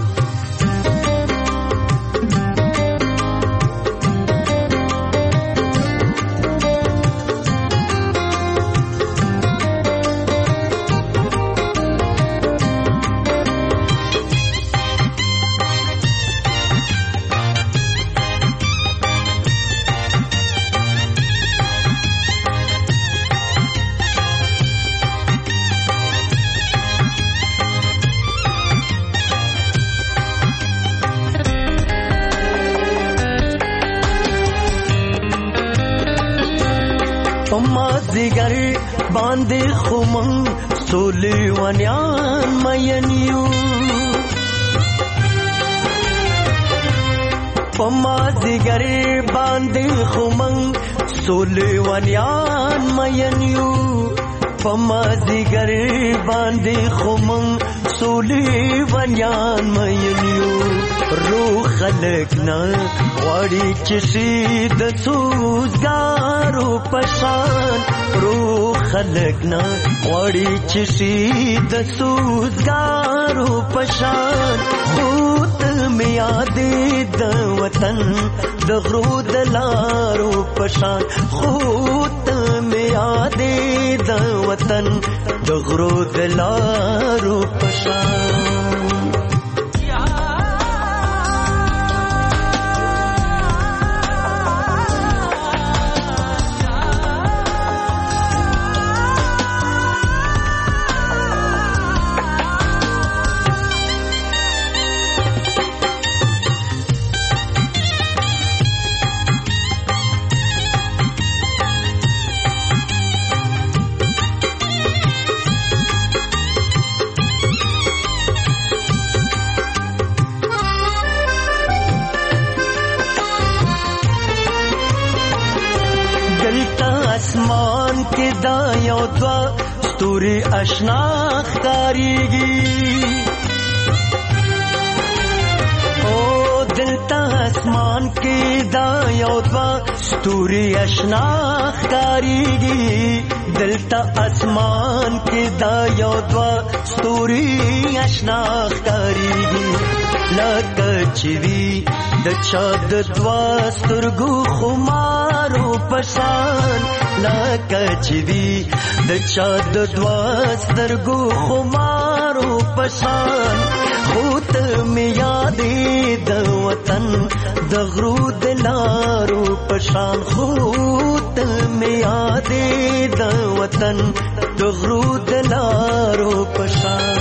مازیګر باندې خمن سولې ونیان مینیو په مازیګر باندې خمن سولې ونیان مینیو په مازیګر باندې خمن سولې ونیان مینیو روح خلق نه غواړي چې شي د سوزګارو پشان روح خلق نه غواړي چې شي د سوزګارو پشان خوت می یادې د وطن د غرو د لارو پشان خوت می یادې د وطن د غرو د لارو پشان دا یو دوا ستوري آشنا ښکاریږي او دلته اسمان کې دا یو دوا ستوري آشنا ښکاریږي دلته اسمان کې دا یو دوا ستوري آشنا ښکاریږي لکه چې وي د چا د دوا سترګو خمارو پشان لکه چې وي د چا د دوا سترګو خمارو پشان خو ته مې یادې د وطن د غرو د لارو پشان خو ته مې یادې د وطن د غرو د لارو پشان